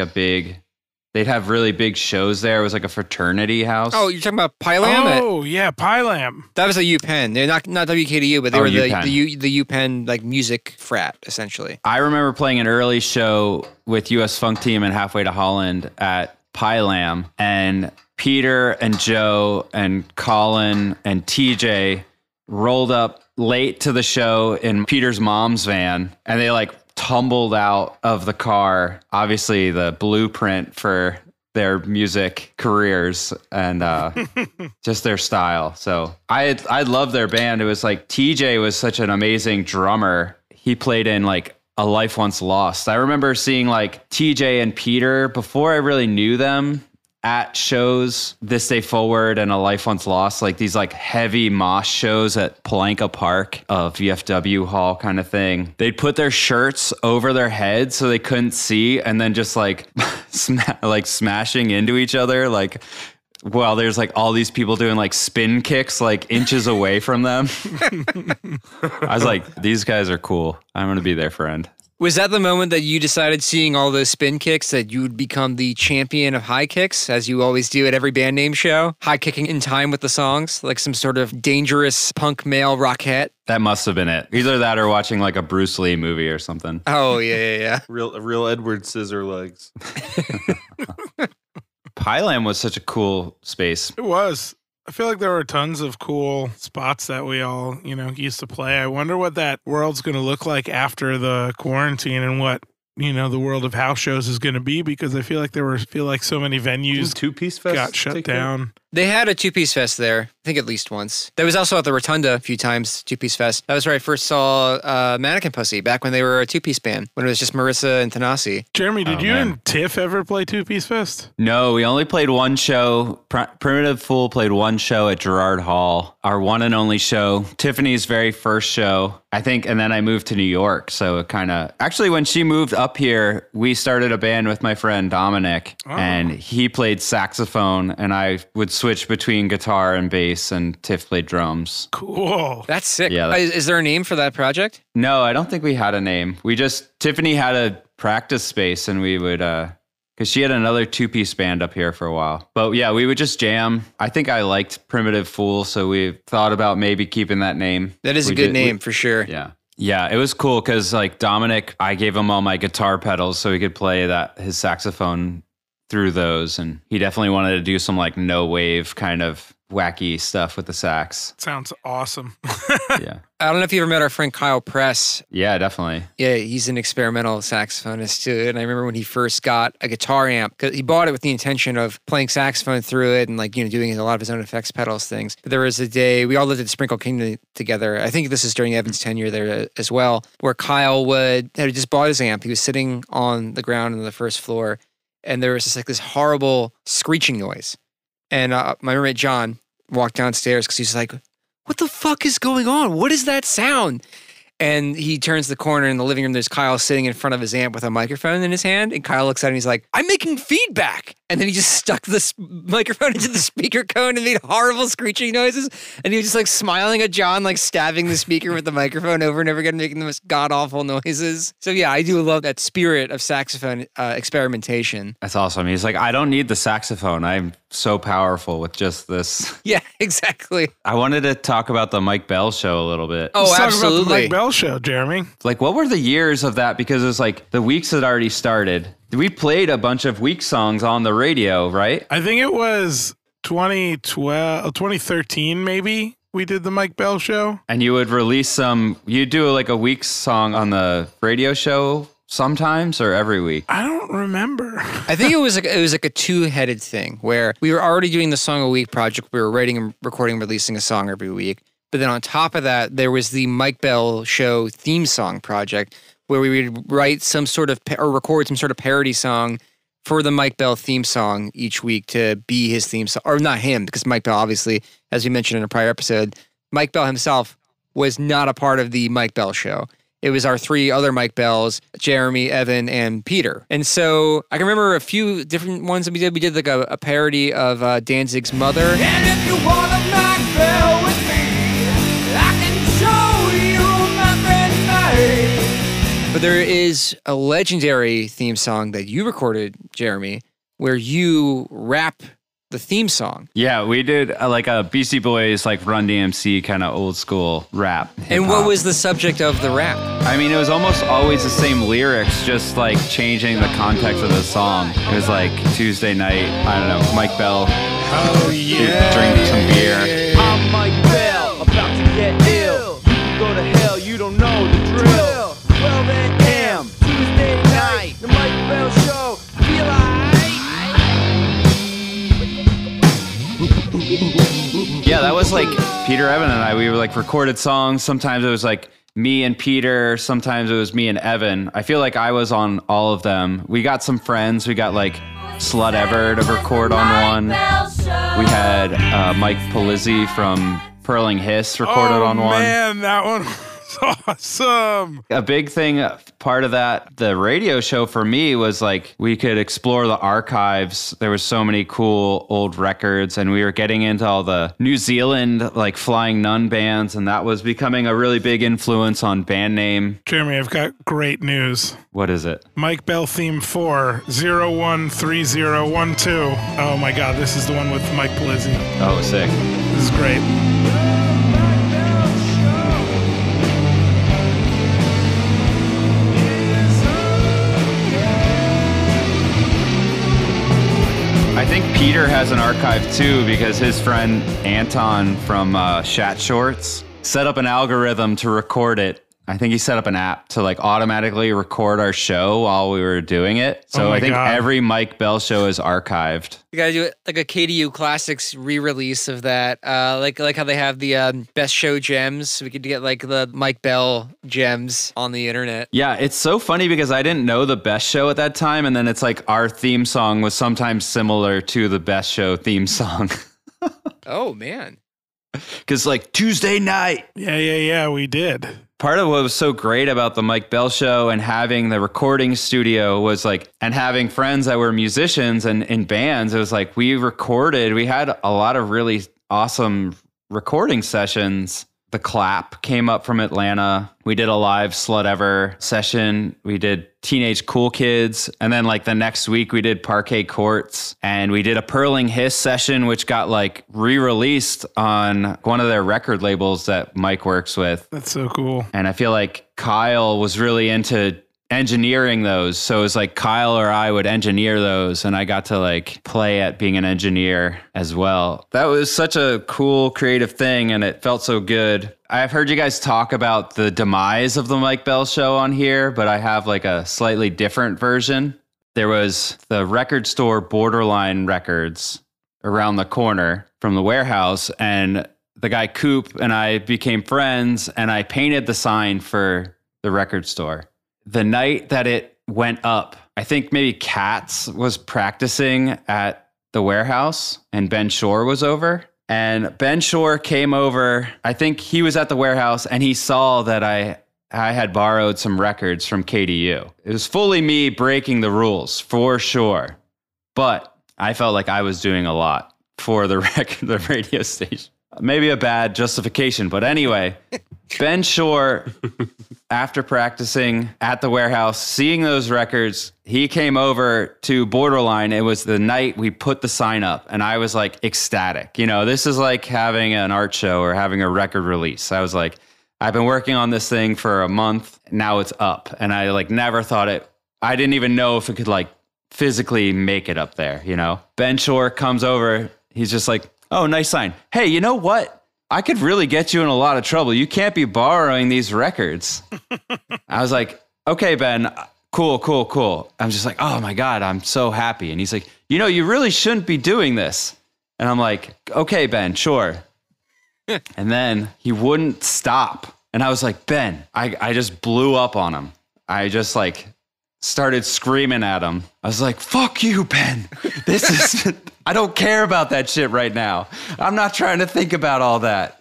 Speaker 4: they'd have really big shows there. It was like a fraternity house.
Speaker 1: Oh, you're talking about Pylam?
Speaker 3: Oh, yeah, Pylam.
Speaker 1: That was a UPenn. They're not WKDU, but they were
Speaker 4: UPenn.
Speaker 1: the UPenn like music frat, essentially.
Speaker 4: I remember playing an early show with US Funk Team and Halfway to Holland at Pylam, and Peter and Joe and Colin and TJ rolled up late to the show in Peter's mom's van, and they like tumbled out of the car, obviously the blueprint for their music careers and just their style. So I loved their band. It was like TJ was such an amazing drummer. He played in like A Life Once Lost. I remember seeing like TJ and Peter before I really knew them at shows, This Day Forward and A Life Once Lost, like these like heavy mosh shows at Palanca Park, VFW hall kind of thing. They'd put their shirts over their heads so they couldn't see, and then just like smashing into each other, like while there's like all these people doing like spin kicks like inches away from them. I was like, these guys are cool. I'm going to be their friend.
Speaker 1: Was that the moment that you decided, seeing all those spin kicks, that you would become the champion of high kicks, as you always do at every band name show? High kicking in time with the songs, like some sort of dangerous punk male rockette?
Speaker 4: That must have been it. Either that or watching like a Bruce Lee movie or something.
Speaker 1: Oh, yeah.
Speaker 2: Real Edward Scissor Legs.
Speaker 4: Pylam was such a cool space.
Speaker 3: It was. I feel like there were tons of cool spots that we all, used to play. I wonder what that world's going to look like after the quarantine, and what, the world of house shows is going to be, because I feel like so many venues
Speaker 2: Two-Piece Fest
Speaker 3: got shut down.
Speaker 1: They had a two-piece fest there, I think at least once. There was also at the Rotunda a few times, two-piece fest. That was where I first saw Mannequin Pussy, back when they were a two-piece band, when it was just Marissa and Tanasi.
Speaker 3: Jeremy, did you and Tiff ever play Two-Piece Fest?
Speaker 4: No, we only played one show. Primitive Fool played one show at Gerard Hall, our one and only show. Tiffany's very first show, I think, and then I moved to New York. So it kind of... Actually, when she moved up here, we started a band with my friend Dominic, and he played saxophone, and I would switch between guitar and bass, and Tiff played drums.
Speaker 3: Cool.
Speaker 1: That's sick.
Speaker 4: Yeah,
Speaker 1: is there a name for that project?
Speaker 4: No, I don't think we had a name. Tiffany had a practice space, and we would, because she had another two-piece band up here for a while. But yeah, we would just jam. I think I liked Primitive Fool, so we thought about maybe keeping that name.
Speaker 1: That is a good name for sure.
Speaker 4: Yeah. Yeah, it was cool because like Dominic, I gave him all my guitar pedals so he could play his saxophone through those, and he definitely wanted to do some like no wave kind of wacky stuff with the sax.
Speaker 3: Sounds awesome.
Speaker 4: Yeah.
Speaker 1: I don't know if you ever met our friend Kyle Press.
Speaker 4: Yeah, definitely.
Speaker 1: Yeah, he's an experimental saxophonist too. And I remember when he first got a guitar amp, because he bought it with the intention of playing saxophone through it and like, doing a lot of his own effects pedals things. But there was a day, we all lived at the Sprinkle Kingdom together. I think this is during Evan's tenure there as well, where Kyle had just bought his amp. He was sitting on the ground on the first floor, and there was just this horrible screeching noise. And my roommate John walked downstairs because he's like, what the fuck is going on? What is that sound? And he turns the corner in the living room. There's Kyle sitting in front of his amp with a microphone in his hand. And Kyle looks at him and he's like, I'm making feedback. And then he just stuck this microphone into the speaker cone and made horrible screeching noises. And he was just like smiling at John, like stabbing the speaker with the microphone over and over again, making the most god-awful noises. So yeah, I do love that spirit of saxophone experimentation.
Speaker 4: That's awesome. He's like, I don't need the saxophone. I'm so powerful with just this.
Speaker 1: Yeah, exactly.
Speaker 4: I wanted to talk about the Mike Bell show a little bit.
Speaker 1: Oh,
Speaker 3: Let's
Speaker 1: absolutely.
Speaker 3: talk about the Mike Bell show, Jeremy.
Speaker 4: Like, what were the years of that? Because it was like the weeks had already started. We played a bunch of Week songs on the radio, right?
Speaker 3: I think it was 2013, maybe. We did the Mike Bell show.
Speaker 4: And you would release you'd do like a Week song on the radio show sometimes or every week?
Speaker 3: I don't remember.
Speaker 1: I think it was like a two-headed thing where we were already doing the Song of the Week project. We were writing and recording, releasing a song every week. But then on top of that, there was the Mike Bell show theme song project where we would write some sort of or record some sort of parody song for the Mike Bell theme song each week to be his theme song. Or not him, because Mike Bell, obviously, as we mentioned in a prior episode, Mike Bell himself was not a part of the Mike Bell show. It was our three other Mike Bells, Jeremy, Evan, and Peter. And so I can remember a few different ones that we did. We did like a parody of Danzig's Mother.
Speaker 5: And if you want a Mike Bell with me, I can show you my friend Mike.
Speaker 1: But there is a legendary theme song that you recorded, Jeremy, where you rap the theme song.
Speaker 4: Yeah, we did like a Beastie Boys, like Run DMC kind of old school rap.
Speaker 1: And what was the subject of the rap?
Speaker 4: I mean, it was almost always the same lyrics, just like changing the context of the song. It was like Tuesday night, I don't know, Mike Bell.
Speaker 3: Oh, yeah.
Speaker 4: Drink some beer.
Speaker 5: I'm Mike Bell, about to get ill. You can go to hell, you don't know the drill. 12 a.m., Tuesday night, the Mike Bell Show. Feel
Speaker 4: Yeah, that was like Peter, Evan, and I. We were like recorded songs. Sometimes it was like me and Peter. Sometimes it was me and Evan. I feel like I was on all of them. We got some friends. We got like Slut Ever to record on one. We had Mike Polizzi from Purling Hiss recorded on one.
Speaker 3: Oh, man, that one was awesome.
Speaker 4: A big thing, part of that, the radio show for me was like we could explore the archives. There was so many cool old records, and we were getting into all the New Zealand like Flying Nun bands, and that was becoming a really big influence on band name.
Speaker 3: Jeremy, I've got great news.
Speaker 4: What is it?
Speaker 3: Mike Bell theme 4, 013012. Oh my God, this is the one with Mike Polizzi.
Speaker 4: Oh, sick.
Speaker 3: This is great.
Speaker 4: I think Peter has an archive too because his friend Anton from Shat Shorts set up an algorithm to record it. I think he set up an app to like automatically record our show while we were doing it. So I think every Mike Bell show is archived.
Speaker 1: You gotta do it like a KDU Classics re-release of that. Like how they have the best show gems. We could get like the Mike Bell gems on the internet.
Speaker 4: Yeah, it's so funny because I didn't know the best show at that time. And then it's like our theme song was sometimes similar to the best show theme song.
Speaker 1: Oh, man.
Speaker 4: Because like Tuesday night.
Speaker 3: Yeah, we did.
Speaker 4: Part of what was so great about the Mike Bell show and having the recording studio was like, and having friends that were musicians and in bands, it was like we had a lot of really awesome recording sessions. The Clap came up from Atlanta. We did a live Slut Ever session. We did Teenage Cool Kids. And then like the next week we did Parquet Courts. And we did a Purling Hiss session, which got like re-released on one of their record labels that Mike works with.
Speaker 3: That's so cool.
Speaker 4: And I feel like Kyle was really into engineering those. So it was like Kyle or I would engineer those, and I got to like play at being an engineer as well. That was such a cool creative thing, and it felt so good. I've heard you guys talk about the demise of the Mike Bell Show on here, but I have like a slightly different version. There was the record store Borderline Records around the corner from the warehouse, and the guy Coop and I became friends, and I painted the sign for the record store. The night that it went up, I think maybe Katz was practicing at the warehouse and Ben Shore was over. And Ben Shore came over. I think he was at the warehouse and he saw that I had borrowed some records from KDU. It was fully me breaking the rules for sure. But I felt like I was doing a lot for the radio station. Maybe a bad justification, but anyway, Ben Shore, after practicing at the warehouse, seeing those records, he came over to Borderline. It was the night we put the sign up, and I was like ecstatic. You know, this is like having an art show or having a record release. I was like, I've been working on this thing for a month. Now it's up, and I like never thought it. I didn't even know if it could like physically make it up there. You know, Ben Shore comes over. He's just like, oh, nice sign. Hey, you know what? I could really get you in a lot of trouble. You can't be borrowing these records. I was like, okay, Ben, cool. I'm just like, oh my God, I'm so happy. And he's like, you know, you really shouldn't be doing this. And I'm like, okay, Ben, sure. And then he wouldn't stop. And I was like, Ben, I just blew up on him. I just like started screaming at him. I was like, fuck you, Ben. This is, I don't care about that shit right now. I'm not trying to think about all that.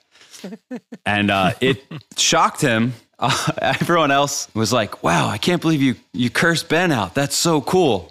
Speaker 4: And it shocked him. Everyone else was like, wow, I can't believe you cursed Ben out. That's so cool.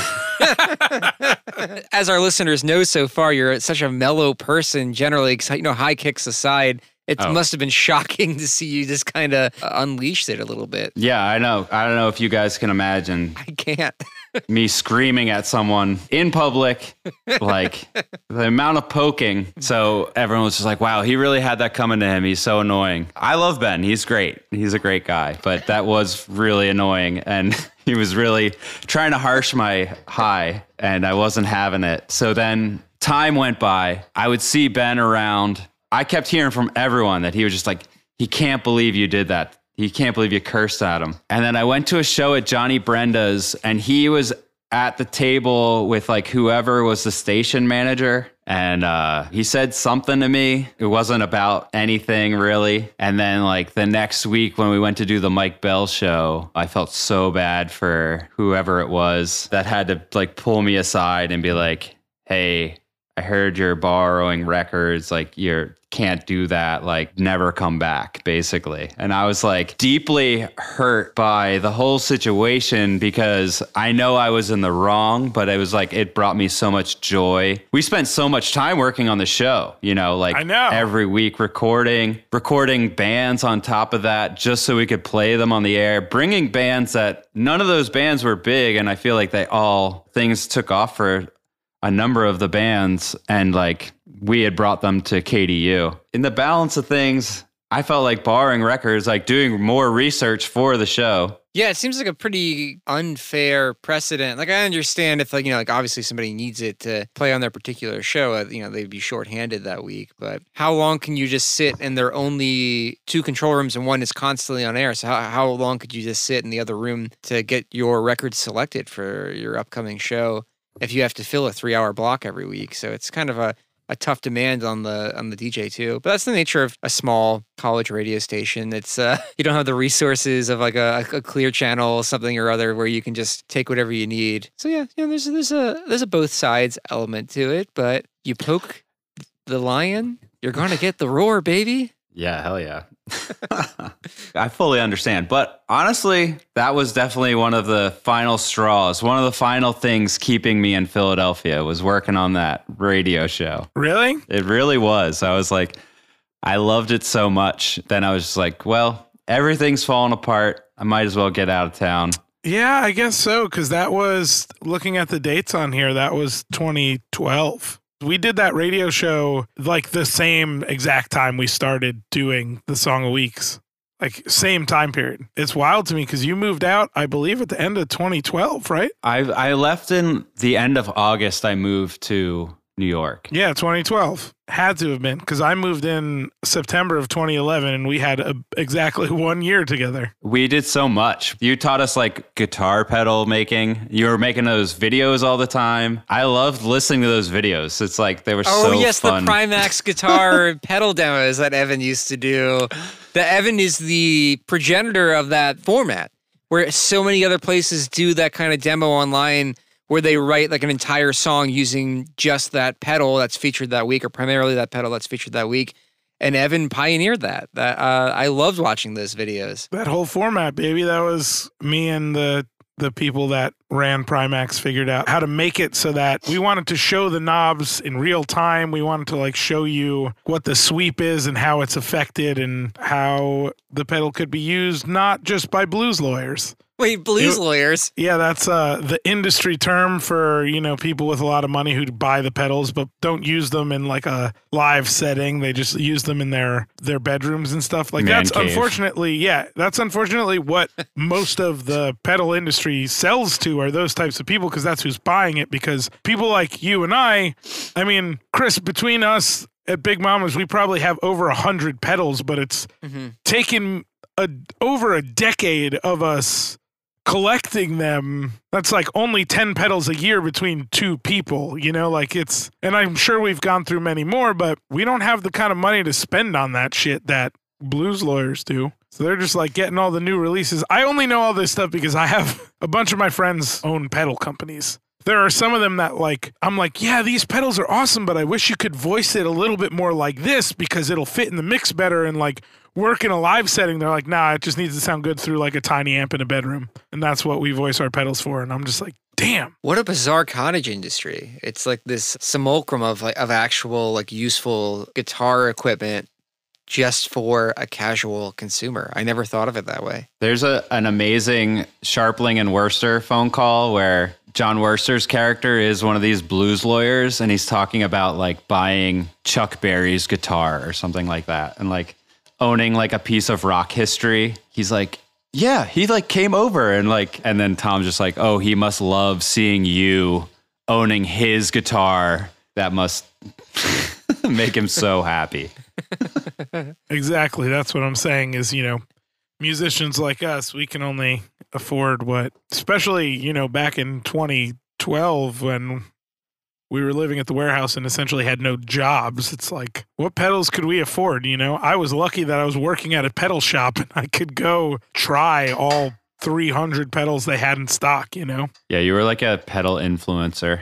Speaker 1: As our listeners know so far, you're such a mellow person generally, you know, high kicks aside. It must have been shocking to see you just kind of unleash it a little bit.
Speaker 4: Yeah, I know. I don't know if you guys can imagine.
Speaker 1: I can't.
Speaker 4: Me screaming at someone in public, like the amount of poking. So everyone was just like, wow, he really had that coming to him. He's so annoying. I love Ben. He's great. He's a great guy. But that was really annoying. And he was really trying to harsh my high, and I wasn't having it. So then time went by. I would see Ben around. I kept hearing from everyone that he was just like, he can't believe you did that. He can't believe you cursed at him. And then I went to a show at Johnny Brenda's, and he was at the table with like whoever was the station manager. And he said something to me. It wasn't about anything really. And then like the next week when we went to do the Mike Bell Show, I felt so bad for whoever it was that had to like pull me aside and be like, hey, I heard you're borrowing records, like you can't do that, like never come back, basically. And I was like deeply hurt by the whole situation because I know I was in the wrong, but it was like, it brought me so much joy. We spent so much time working on the show, you know, like every week recording bands on top of that, just so we could play them on the air, bringing bands that none of those bands were big. And I feel like things took off for a number of the bands, and like we had brought them to KDU. In the balance of things, I felt like borrowing records, like doing more research for the show.
Speaker 1: Yeah, it seems like a pretty unfair precedent. Like I understand if like, you know, like obviously somebody needs it to play on their particular show, you know, they'd be shorthanded that week. But how long can you just sit and there are only 2 control rooms and one is constantly on air? So how long could you just sit in the other room to get your records selected for your upcoming show if you have to fill a 3-hour block every week? So it's kind of a tough demand on the DJ too. But that's the nature of a small college radio station. It's you don't have the resources of like a clear channel, something or other, where you can just take whatever you need. So yeah, you know, there's a both sides element to it. But you poke the lion, you're gonna get the roar, baby.
Speaker 4: Yeah, hell yeah. I fully understand. But honestly, that was definitely one of the final straws. One of the final things keeping me in Philadelphia was working on that radio show.
Speaker 3: Really?
Speaker 4: It really was. I was like, I loved it so much. Then I was just like, well, everything's falling apart. I might as well get out of town.
Speaker 3: Yeah, I guess so, because that was, looking at the dates on here, that was 2012. We did that radio show like the same exact time we started doing the Song of Weeks. Like, same time period. It's wild to me because you moved out, I believe, at the end of 2012, right?
Speaker 4: I left in the end of August. I moved to New York.
Speaker 3: Yeah, 2012. Had to have been, because I moved in September of 2011 and we had exactly 1 year together.
Speaker 4: We did so much. You taught us like guitar pedal making. You were making those videos all the time. I loved listening to those videos. It's like they were so fun.
Speaker 1: Oh, yes, the Primax guitar pedal demos that Evan used to do. Evan is the progenitor of that format, where so many other places do that kind of demo online where they write like an entire song using just that pedal that's featured that week, or primarily that pedal that's featured that week. And Evan pioneered that. I loved watching those videos.
Speaker 3: That whole format, baby, that was me and the people that ran Primax figured out how to make it so that we wanted to show the knobs in real time. We wanted to like show you what the sweep is and how it's affected and how the pedal could be used, not just by blues lawyers.
Speaker 1: Wait, blues lawyers?
Speaker 3: Yeah, that's the industry term for, people with a lot of money who buy the pedals but don't use them in like a live setting. They just use them in their bedrooms and stuff. Like that's unfortunately what most of the pedal industry sells to are those types of people, because that's who's buying it. Because people like you and I mean, Chris, between us at Big Mamas, we probably have over 100 pedals, but it's taken over a decade of us collecting them. That's like only 10 pedals a year between two people, and I'm sure we've gone through many more, but we don't have the kind of money to spend on that shit that blues lawyers do. So they're just like getting all the new releases. I only know all this stuff because I have a bunch of my friends own pedal companies. There are some of them that I'm like, yeah, these pedals are awesome, but I wish you could voice it a little bit more like this because it'll fit in the mix better and like work in a live setting. They're like, nah, it just needs to sound good through like a tiny amp in a bedroom. And that's what we voice our pedals for. And I'm just like, damn.
Speaker 1: What a bizarre cottage industry. It's like this simulacrum of actual like useful guitar equipment just for a casual consumer. I never thought of it that way.
Speaker 4: There's an amazing Sharpling and Worcester phone call where John Worcester's character is one of these blues lawyers, and he's talking about like buying Chuck Berry's guitar or something like that, and like owning like a piece of rock history. He's like, yeah, he like came over and then Tom's just like, oh, he must love seeing you owning his guitar. That must make him so happy.
Speaker 3: Exactly. That's what I'm saying is, musicians like us, we can only afford what, especially, back in 2012 when we were living at the warehouse and essentially had no jobs. It's like, what pedals could we afford? I was lucky that I was working at a pedal shop and I could go try all 300 pedals they had in stock, Yeah,
Speaker 4: you were like a pedal influencer.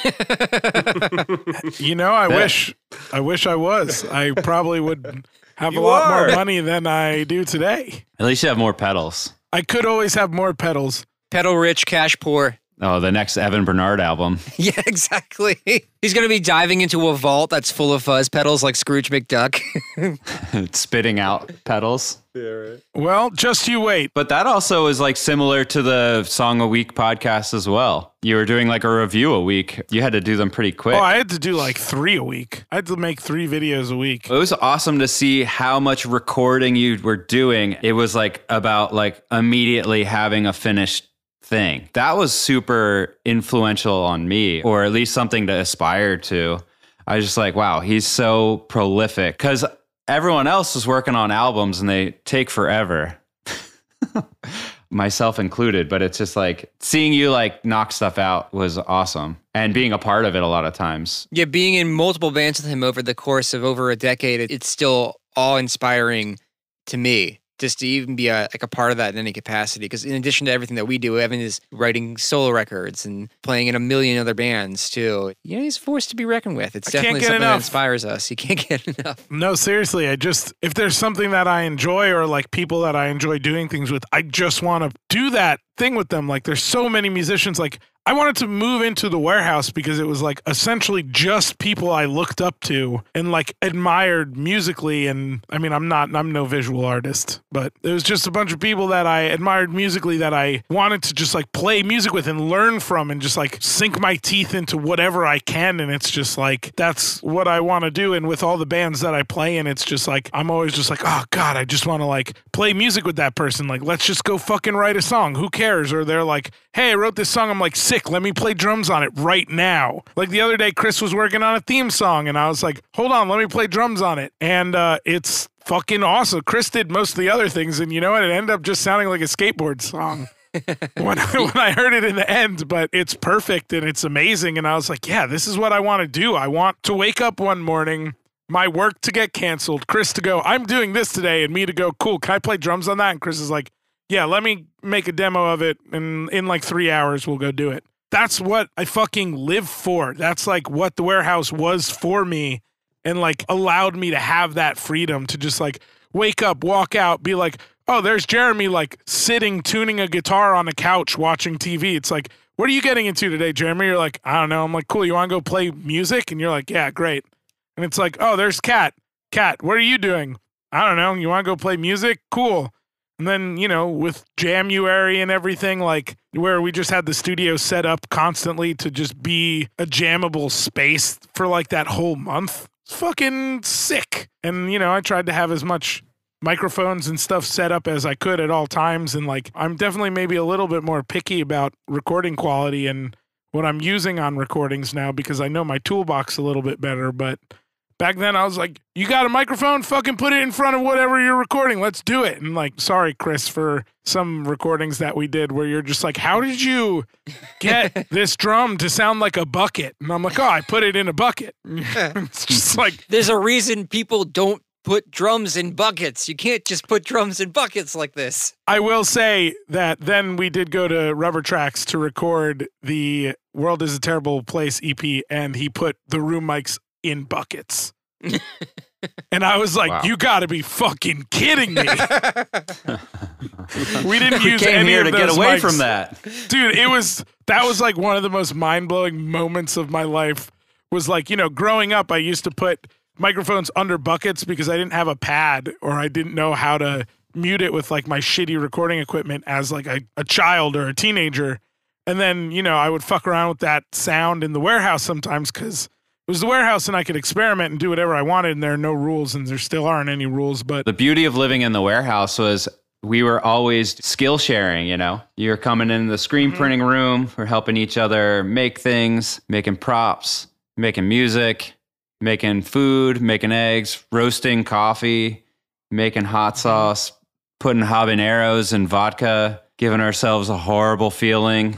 Speaker 3: I wish I was. I probably would have a lot more money than I do today.
Speaker 4: At least you have more pedals.
Speaker 3: I could always have more pedals.
Speaker 1: Pedal rich, cash poor.
Speaker 4: Oh, the next Evan Bernard album.
Speaker 1: Yeah, exactly. He's going to be diving into a vault that's full of fuzz pedals like Scrooge McDuck.
Speaker 4: Spitting out pedals.
Speaker 2: Yeah, right.
Speaker 3: Well, just you wait.
Speaker 4: But that also is like similar to the Song a Week podcast as well. You were doing like a review a week. You had to do them pretty quick.
Speaker 3: Oh, I had to do like 3 a week. I had to make 3 videos a week.
Speaker 4: It was awesome to see how much recording you were doing. It was like about like immediately having a finished thing. That was super influential on me, or at least something to aspire to. I was just like, wow, he's so prolific, because everyone else is working on albums and they take forever. Myself included, but it's just like seeing you like knock stuff out was awesome, and being a part of it a lot of times.
Speaker 1: Yeah, being in multiple bands with him over the course of over a decade, it's still awe-inspiring to me. Just to even be a part of that in any capacity. Because in addition to everything that we do, Evan is writing solo records and playing in a million other bands too. He's a force to be reckoned with. It's definitely something that inspires us. You can't get enough.
Speaker 3: No, seriously. If there's something that I enjoy or like people that I enjoy doing things with, I just want to do that thing with them. Like, there's so many musicians. Like, I wanted to move into the warehouse because it was like essentially just people I looked up to and like admired musically. And I mean, I'm no visual artist, but it was just a bunch of people that I admired musically that I wanted to just like play music with and learn from and just like sink my teeth into whatever I can. And it's just like, that's what I want to do. And with all the bands that I play in, it's just like, I'm always just like, oh God, I just want to like play music with that person. Like, let's just go fucking write a song. Who cares? Or they're like, hey, I wrote this song. I'm like, sick. Let me play drums on it right now. Like the other day, Chris was working on a theme song and I was like, hold on, let me play drums on it. And it's fucking awesome. Chris did most of the other things. And you know what? It ended up just sounding like a skateboard song. when I heard it in the end, but it's perfect and it's amazing. And I was like, yeah, this is what I want to do. I want to wake up one morning, my work to get canceled, Chris to go, I'm doing this today, and me to go, cool, can I play drums on that? And Chris is like, yeah, let me make a demo of it, and in like 3 hours, we'll go do it. That's what I fucking live for. That's like what the warehouse was for me and like allowed me to have that freedom to just like wake up, walk out, be like, oh, there's Jeremy like sitting, tuning a guitar on a couch, watching TV. It's like, what are you getting into today, Jeremy? You're like, I don't know. I'm like, cool, you want to go play music? And you're like, yeah, great. And it's like, oh, there's Kat. Kat, what are you doing? I don't know. You want to go play music? Cool. And then, you know, with Jamuary and everything, like where we just had the studio set up constantly to just be a jammable space for like that whole month. It's fucking sick. And, you know, I tried to have as much microphones and stuff set up as I could at all times. And like, I'm definitely maybe a little bit more picky about recording quality and what I'm using on recordings now because I know my toolbox a little bit better. But back then I was like, you got a microphone? Fucking put it in front of whatever you're recording. Let's do it. And like, sorry, Chris, for some recordings that we did where you're just like, how did you get this drum to sound like a bucket? And I'm like, oh, I put it in a bucket. It's just like,
Speaker 1: there's a reason people don't put drums in buckets. You can't just put drums in buckets like this.
Speaker 3: I will say that then we did go to Rubber Tracks to record the World is a Terrible Place EP, and he put the room mics in buckets. And I was like, wow. You gotta be fucking kidding me. We didn't use
Speaker 4: came
Speaker 3: any
Speaker 4: here
Speaker 3: of
Speaker 4: to
Speaker 3: those
Speaker 4: get away
Speaker 3: mics.
Speaker 4: from that.
Speaker 3: Dude, that was like one of the most mind-blowing moments of my life was like, you know, growing up, I used to put microphones under buckets because I didn't have a pad or I didn't know how to mute it with like my shitty recording equipment as like a child or a teenager. And then, you know, I would fuck around with that sound in the warehouse sometimes because it was the warehouse and I could experiment and do whatever I wanted and there are no rules and there still aren't any rules. But
Speaker 4: the beauty of living in the warehouse was we were always skill sharing, you know. You're coming in the screen printing room, we're helping each other make things, making props, making music, making food, making eggs, roasting coffee, making hot sauce, putting habaneros in vodka, giving ourselves a horrible feeling.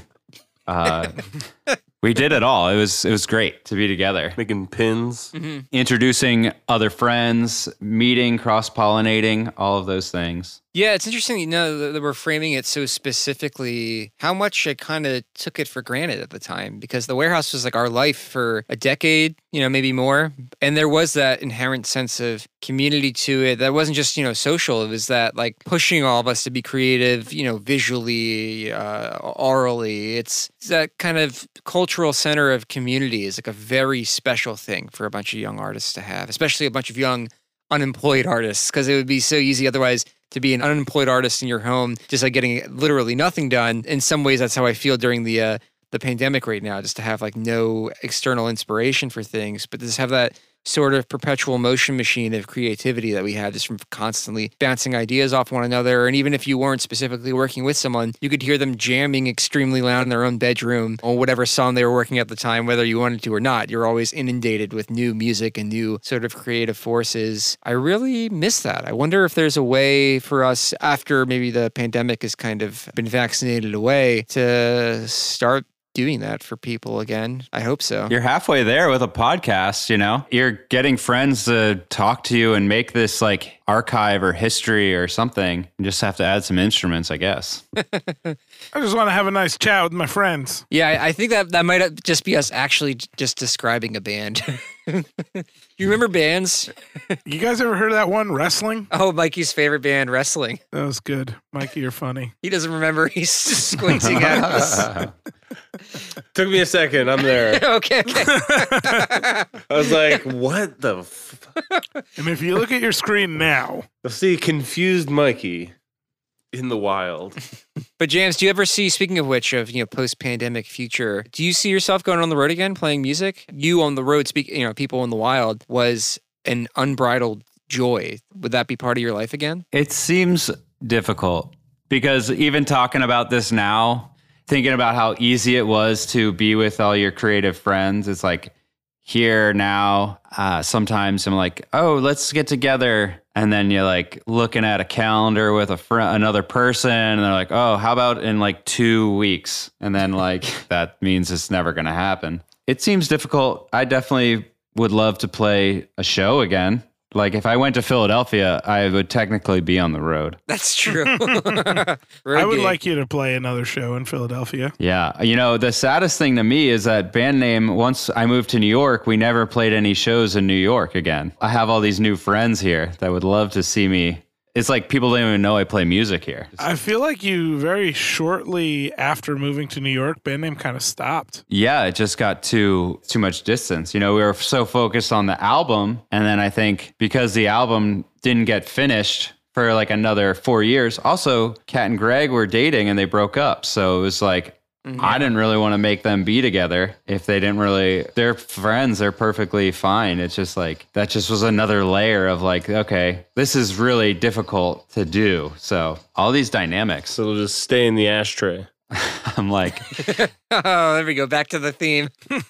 Speaker 4: We did it all. It was great to be together.
Speaker 2: Making pins.
Speaker 4: Introducing other friends, meeting, cross-pollinating, all of those things.
Speaker 1: Yeah, it's interesting, you know, that we're framing it so specifically, how much I kind of took it for granted at the time, because the warehouse was like our life for a decade, you know, maybe more. And there was that inherent sense of community to it that wasn't just, you know, social. It was that like pushing all of us to be creative, you know, visually, orally. It's that kind of cultural center of community is like a very special thing for a bunch of young artists to have, especially a bunch of young unemployed artists, because it would be so easy otherwise to be an unemployed artist in your home, just like getting literally nothing done. In some ways, that's how I feel during the pandemic right now, just to have like no external inspiration for things, but just have that sort of perpetual motion machine of creativity that we had just from constantly bouncing ideas off one another. And even if you weren't specifically working with someone, you could hear them jamming extremely loud in their own bedroom on whatever song they were working at the time, whether you wanted to or not. You're always inundated with new music and new sort of creative forces. I really miss that. I wonder if there's a way for us after maybe the pandemic has kind of been vaccinated away to start doing that for people again. I hope so.
Speaker 4: You're halfway there with a podcast, you know? You're getting friends to talk to you and make this like archive or history or something. You just have to add some instruments, I guess.
Speaker 3: I just want to have a nice chat with my friends.
Speaker 1: Yeah, I think that might just be us actually just describing a band. You remember bands?
Speaker 3: You guys ever heard of that one, Wrestling?
Speaker 1: Oh, Mikey's favorite band, Wrestling.
Speaker 3: That was good. Mikey, you're funny.
Speaker 1: He doesn't remember. He's just squinting at us.
Speaker 2: Took me a second. I'm there.
Speaker 1: Okay.
Speaker 2: I was like, what the
Speaker 3: And if you look at your screen now,
Speaker 2: You'll see confused Mikey in the wild.
Speaker 1: But James, do you ever see, speaking of which, of post-pandemic future, do you see yourself going on the road again, playing music? You on the road, people in the wild was an unbridled joy. Would that be part of your life again?
Speaker 4: It seems difficult because even talking about this now, thinking about how easy it was to be with all your creative friends, it's like here now, sometimes I'm like, oh, let's get together. And then you're like looking at a calendar with another person and they're like, oh, how about in like 2 weeks? And then like, that means it's never going to happen. It seems difficult. I definitely would love to play a show again. Like if I went to Philadelphia, I would technically be on the road.
Speaker 1: That's true.
Speaker 3: I would like you to play another show in Philadelphia.
Speaker 4: Yeah. The saddest thing to me is that band name, once I moved to New York, we never played any shows in New York again. I have all these new friends here that would love to see me. It's like people don't even know I play music here.
Speaker 3: I feel like you very shortly after moving to New York, band name kind of stopped.
Speaker 4: Yeah, it just got too much distance. We were so focused on the album. And then I think because the album didn't get finished for like another 4 years, also Kat and Greg were dating and they broke up. So it was like, I didn't really want to make them be together if they didn't really, they're friends, they're perfectly fine. It's just like, that just was another layer of like, okay, this is really difficult to do. So all these dynamics.
Speaker 2: So it'll just stay in the ashtray.
Speaker 4: I'm like,
Speaker 1: oh, there we go. Back to the theme.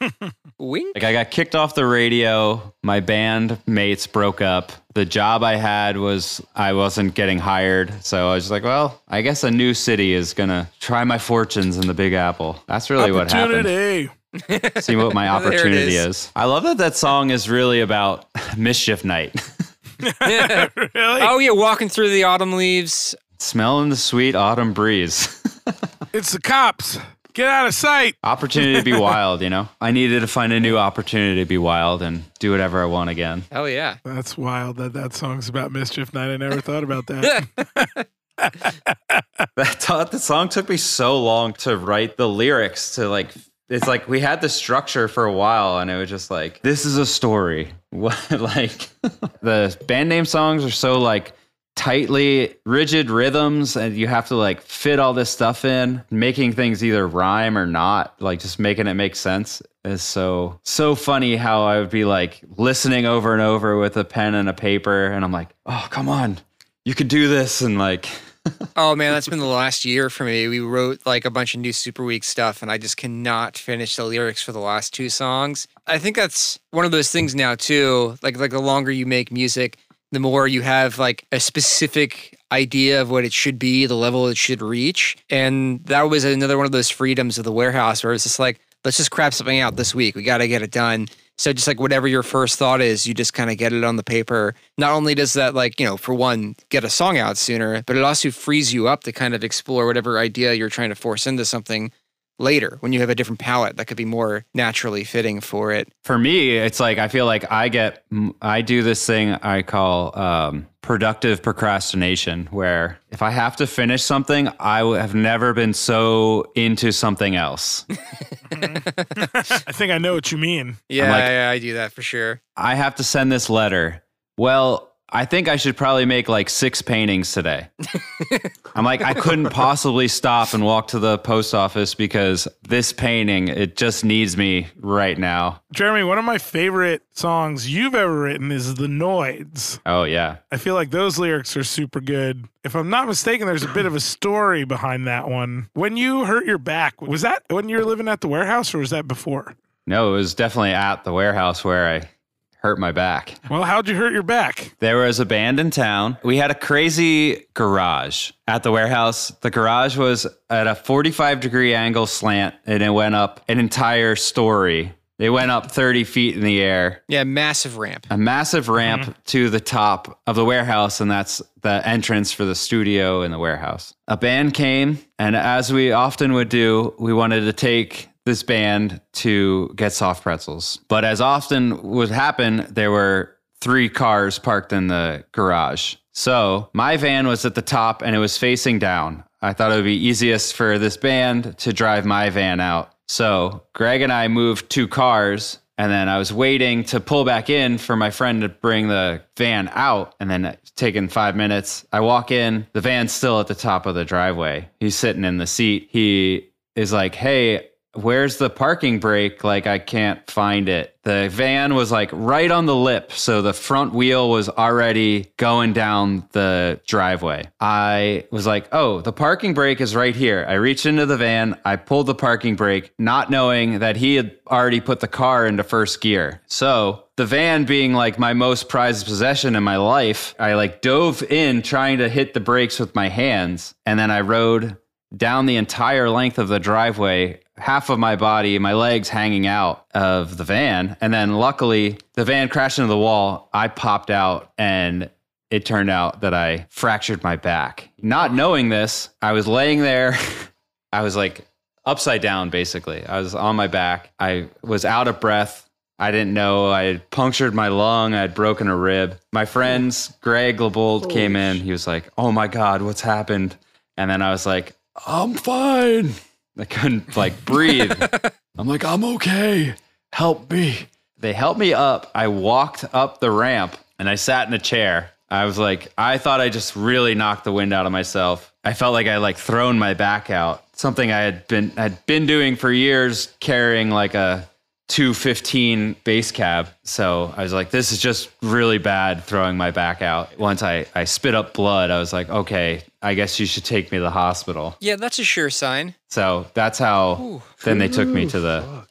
Speaker 1: Wink.
Speaker 4: Like I got kicked off the radio. My band mates broke up. The job I had I wasn't getting hired. So I was like, well, I guess a new city is going to try my fortunes in the Big Apple. That's really what happened. See what my opportunity is. I love that song is really about Mischief Night.
Speaker 3: Really?
Speaker 1: Oh, yeah. Walking through the autumn leaves.
Speaker 4: Smelling the sweet autumn breeze.
Speaker 3: It's the cops. Get out of sight.
Speaker 4: Opportunity to be wild, I needed to find a new opportunity to be wild and do whatever I want again.
Speaker 1: Hell yeah.
Speaker 3: That's wild that song's about Mischief Night. I never thought about that.
Speaker 4: The song took me so long to write the lyrics to like, it's like we had the structure for a while and it was just like, this is a story. What, like the band name songs are so like tightly rigid rhythms and you have to like fit all this stuff in, making things either rhyme or not, like just making it make sense is so funny how I would be like listening over and over with a pen and a paper and I'm like, oh, come on, you could do this. And like,
Speaker 1: oh man, that's been the last year for me. We wrote like a bunch of new Super Week stuff and I just cannot finish the lyrics for the last 2 songs. I think that's one of those things now too, like the longer you make music, the more you have like a specific idea of what it should be, the level it should reach. And that was another one of those freedoms of the Warehouse where it's just like, let's just crap something out this week. We got to get it done. So just like whatever your first thought is, you just kind of get it on the paper. Not only does that like, for one, get a song out sooner, but it also frees you up to kind of explore whatever idea you're trying to force into something later when you have a different palette that could be more naturally fitting for it.
Speaker 4: For me, it's like, I feel like I do this thing I call productive procrastination, where if I have to finish something, I have never been so into something else.
Speaker 3: I think I know what you mean.
Speaker 1: Yeah, I do that for sure.
Speaker 4: I have to send this letter. Well, I think I should probably make like 6 paintings today. I'm like, I couldn't possibly stop and walk to the post office because this painting, it just needs me right now.
Speaker 3: Jeremy, one of my favorite songs you've ever written is The Noids.
Speaker 4: Oh, yeah.
Speaker 3: I feel like those lyrics are super good. If I'm not mistaken, there's a bit of a story behind that one. When you hurt your back, was that when you were living at the Warehouse or was that before?
Speaker 4: No, it was definitely at the Warehouse where I hurt my back.
Speaker 3: Well, how'd you hurt your back?
Speaker 4: There was a band in town. We had a crazy garage at the Warehouse. The garage was at a 45-degree angle slant, and it went up an entire story. It went up 30 feet in the air.
Speaker 1: Yeah, massive ramp.
Speaker 4: A massive ramp to the top of the Warehouse, and that's the entrance for the studio in the Warehouse. A band came, and as we often would do, we wanted to take this band to get soft pretzels. But as often would happen, there were 3 cars parked in the garage. So my van was at the top and it was facing down. I thought it would be easiest for this band to drive my van out. So Greg and I moved 2 cars, and then I was waiting to pull back in for my friend to bring the van out, and then taking 5 minutes. I walk in, the van's still at the top of the driveway. He's sitting in the seat. He is like, hey, where's the parking brake? Like, I can't find it. The van was like right on the lip. So the front wheel was already going down the driveway. I was like, oh, the parking brake is right here. I reached into the van. I pulled the parking brake, not knowing that he had already put the car into first gear. So the van being like my most prized possession in my life, I like dove in trying to hit the brakes with my hands. And then I rode down the entire length of the driveway, half of my body, my legs hanging out of the van. And then luckily the van crashed into the wall. I popped out and it turned out that I fractured my back. Not knowing this, I was laying there. I was like upside down, basically. I was on my back. I was out of breath. I didn't know. I had punctured my lung. I had broken a rib. My friends, Greg LeBold, came in. He was like, oh my God, what's happened? And then I was like, I'm fine. I couldn't like breathe. I'm like, I'm okay. Help me. They helped me up. I walked up the ramp and I sat in a chair. I was like, I thought I just really knocked the wind out of myself. I felt like I like thrown my back out. Something I had been doing for years, carrying like a 215 base cab. So I was like, this is just really bad, throwing my back out. Once I spit up blood, I was like, okay, I guess you should take me to the hospital.
Speaker 1: Yeah, that's a sure sign.
Speaker 4: So that's how then they took me to the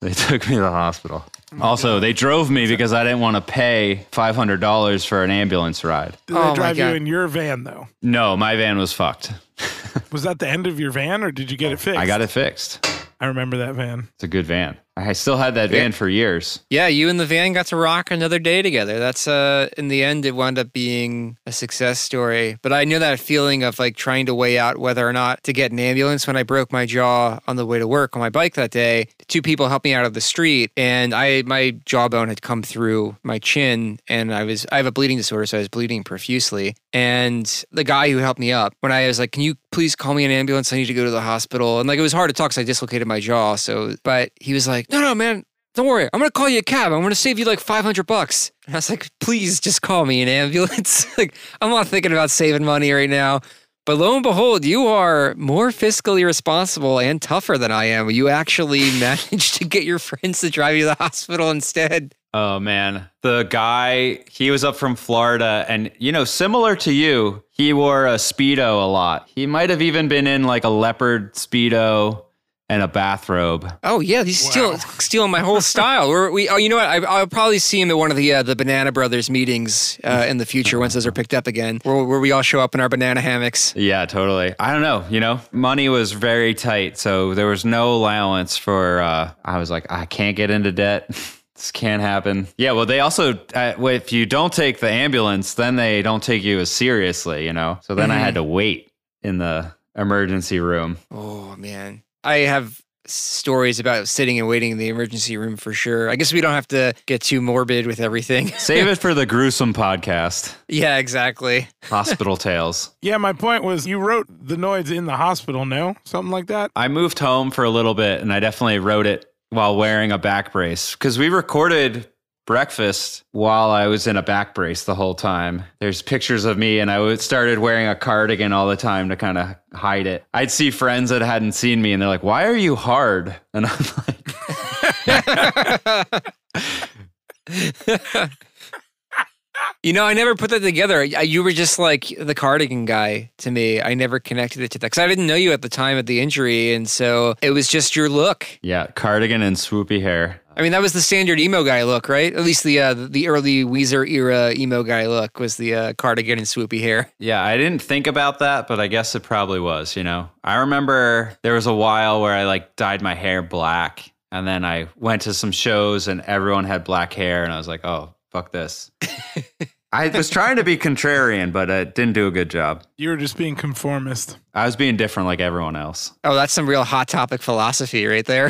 Speaker 4: hospital. Also, they drove me because I didn't want to pay $500 for an ambulance ride.
Speaker 3: Did they drive you in your van, though?
Speaker 4: No, my van was fucked.
Speaker 3: Was that the end of your van, or did you get it fixed?
Speaker 4: I got it fixed.
Speaker 3: I remember that van.
Speaker 4: It's a good van. I still had that van for years.
Speaker 1: Yeah, you and the van got to rock another day together. That's in the end, it wound up being a success story. But I knew that feeling of like trying to weigh out whether or not to get an ambulance when I broke my jaw on the way to work on my bike that day. 2 people helped me out of the street, and my jawbone had come through my chin, and I have a bleeding disorder, so I was bleeding profusely. And the guy who helped me up, when I was like, can you please call me an ambulance? I need to go to the hospital. And like, it was hard to talk because I dislocated my jaw. But he was like, no, man, don't worry. I'm going to call you a cab. I'm going to save you like $500. And I was like, please just call me an ambulance. Like, I'm not thinking about saving money right now. But lo and behold, you are more fiscally responsible and tougher than I am. You actually managed to get your friends to drive you to the hospital instead.
Speaker 4: Oh, man. The guy, he was up from Florida, and, similar to you, he wore a Speedo a lot. He might have even been in like a leopard Speedo and a bathrobe.
Speaker 1: Oh yeah, he's stealing my whole style. You know what? I'll probably see him at one of the Banana Brothers meetings in the future once those are picked up again, where we all show up in our banana hammocks.
Speaker 4: Yeah, totally. I don't know. Money was very tight, so there was no allowance for. I was like, I can't get into debt. This can't happen. Yeah, well, they also, if you don't take the ambulance, then they don't take you as seriously. So then I had to wait in the emergency room.
Speaker 1: Oh man. I have stories about sitting and waiting in the emergency room for sure. I guess we don't have to get too morbid with everything.
Speaker 4: Save it for the gruesome podcast.
Speaker 1: Yeah, exactly.
Speaker 4: Hospital tales.
Speaker 3: Yeah, my point was you wrote the Noids in the hospital, no? Something like that?
Speaker 4: I moved home for a little bit, and I definitely wrote it while wearing a back brace because we recorded breakfast while I was in a back brace the whole time. There's pictures of me, and I started wearing a cardigan all the time to kind of hide it. I'd see friends that hadn't seen me, and they're like, why are you hard? And I'm like...
Speaker 1: I never put that together. You were just like the cardigan guy to me. I never connected it to that because I didn't know you at the time of the injury, and so it was just your look.
Speaker 4: Yeah, cardigan and swoopy hair.
Speaker 1: I mean, that was the standard emo guy look, right? At least the early Weezer era emo guy look was the cardigan and swoopy hair.
Speaker 4: Yeah, I didn't think about that, but I guess it probably was, I remember there was a while where I like dyed my hair black, and then I went to some shows and everyone had black hair, and I was like, oh, fuck this. I was trying to be contrarian, but I didn't do a good job.
Speaker 3: You were just being conformist.
Speaker 4: I was being different like everyone else.
Speaker 1: Oh, that's some real hot topic philosophy right there.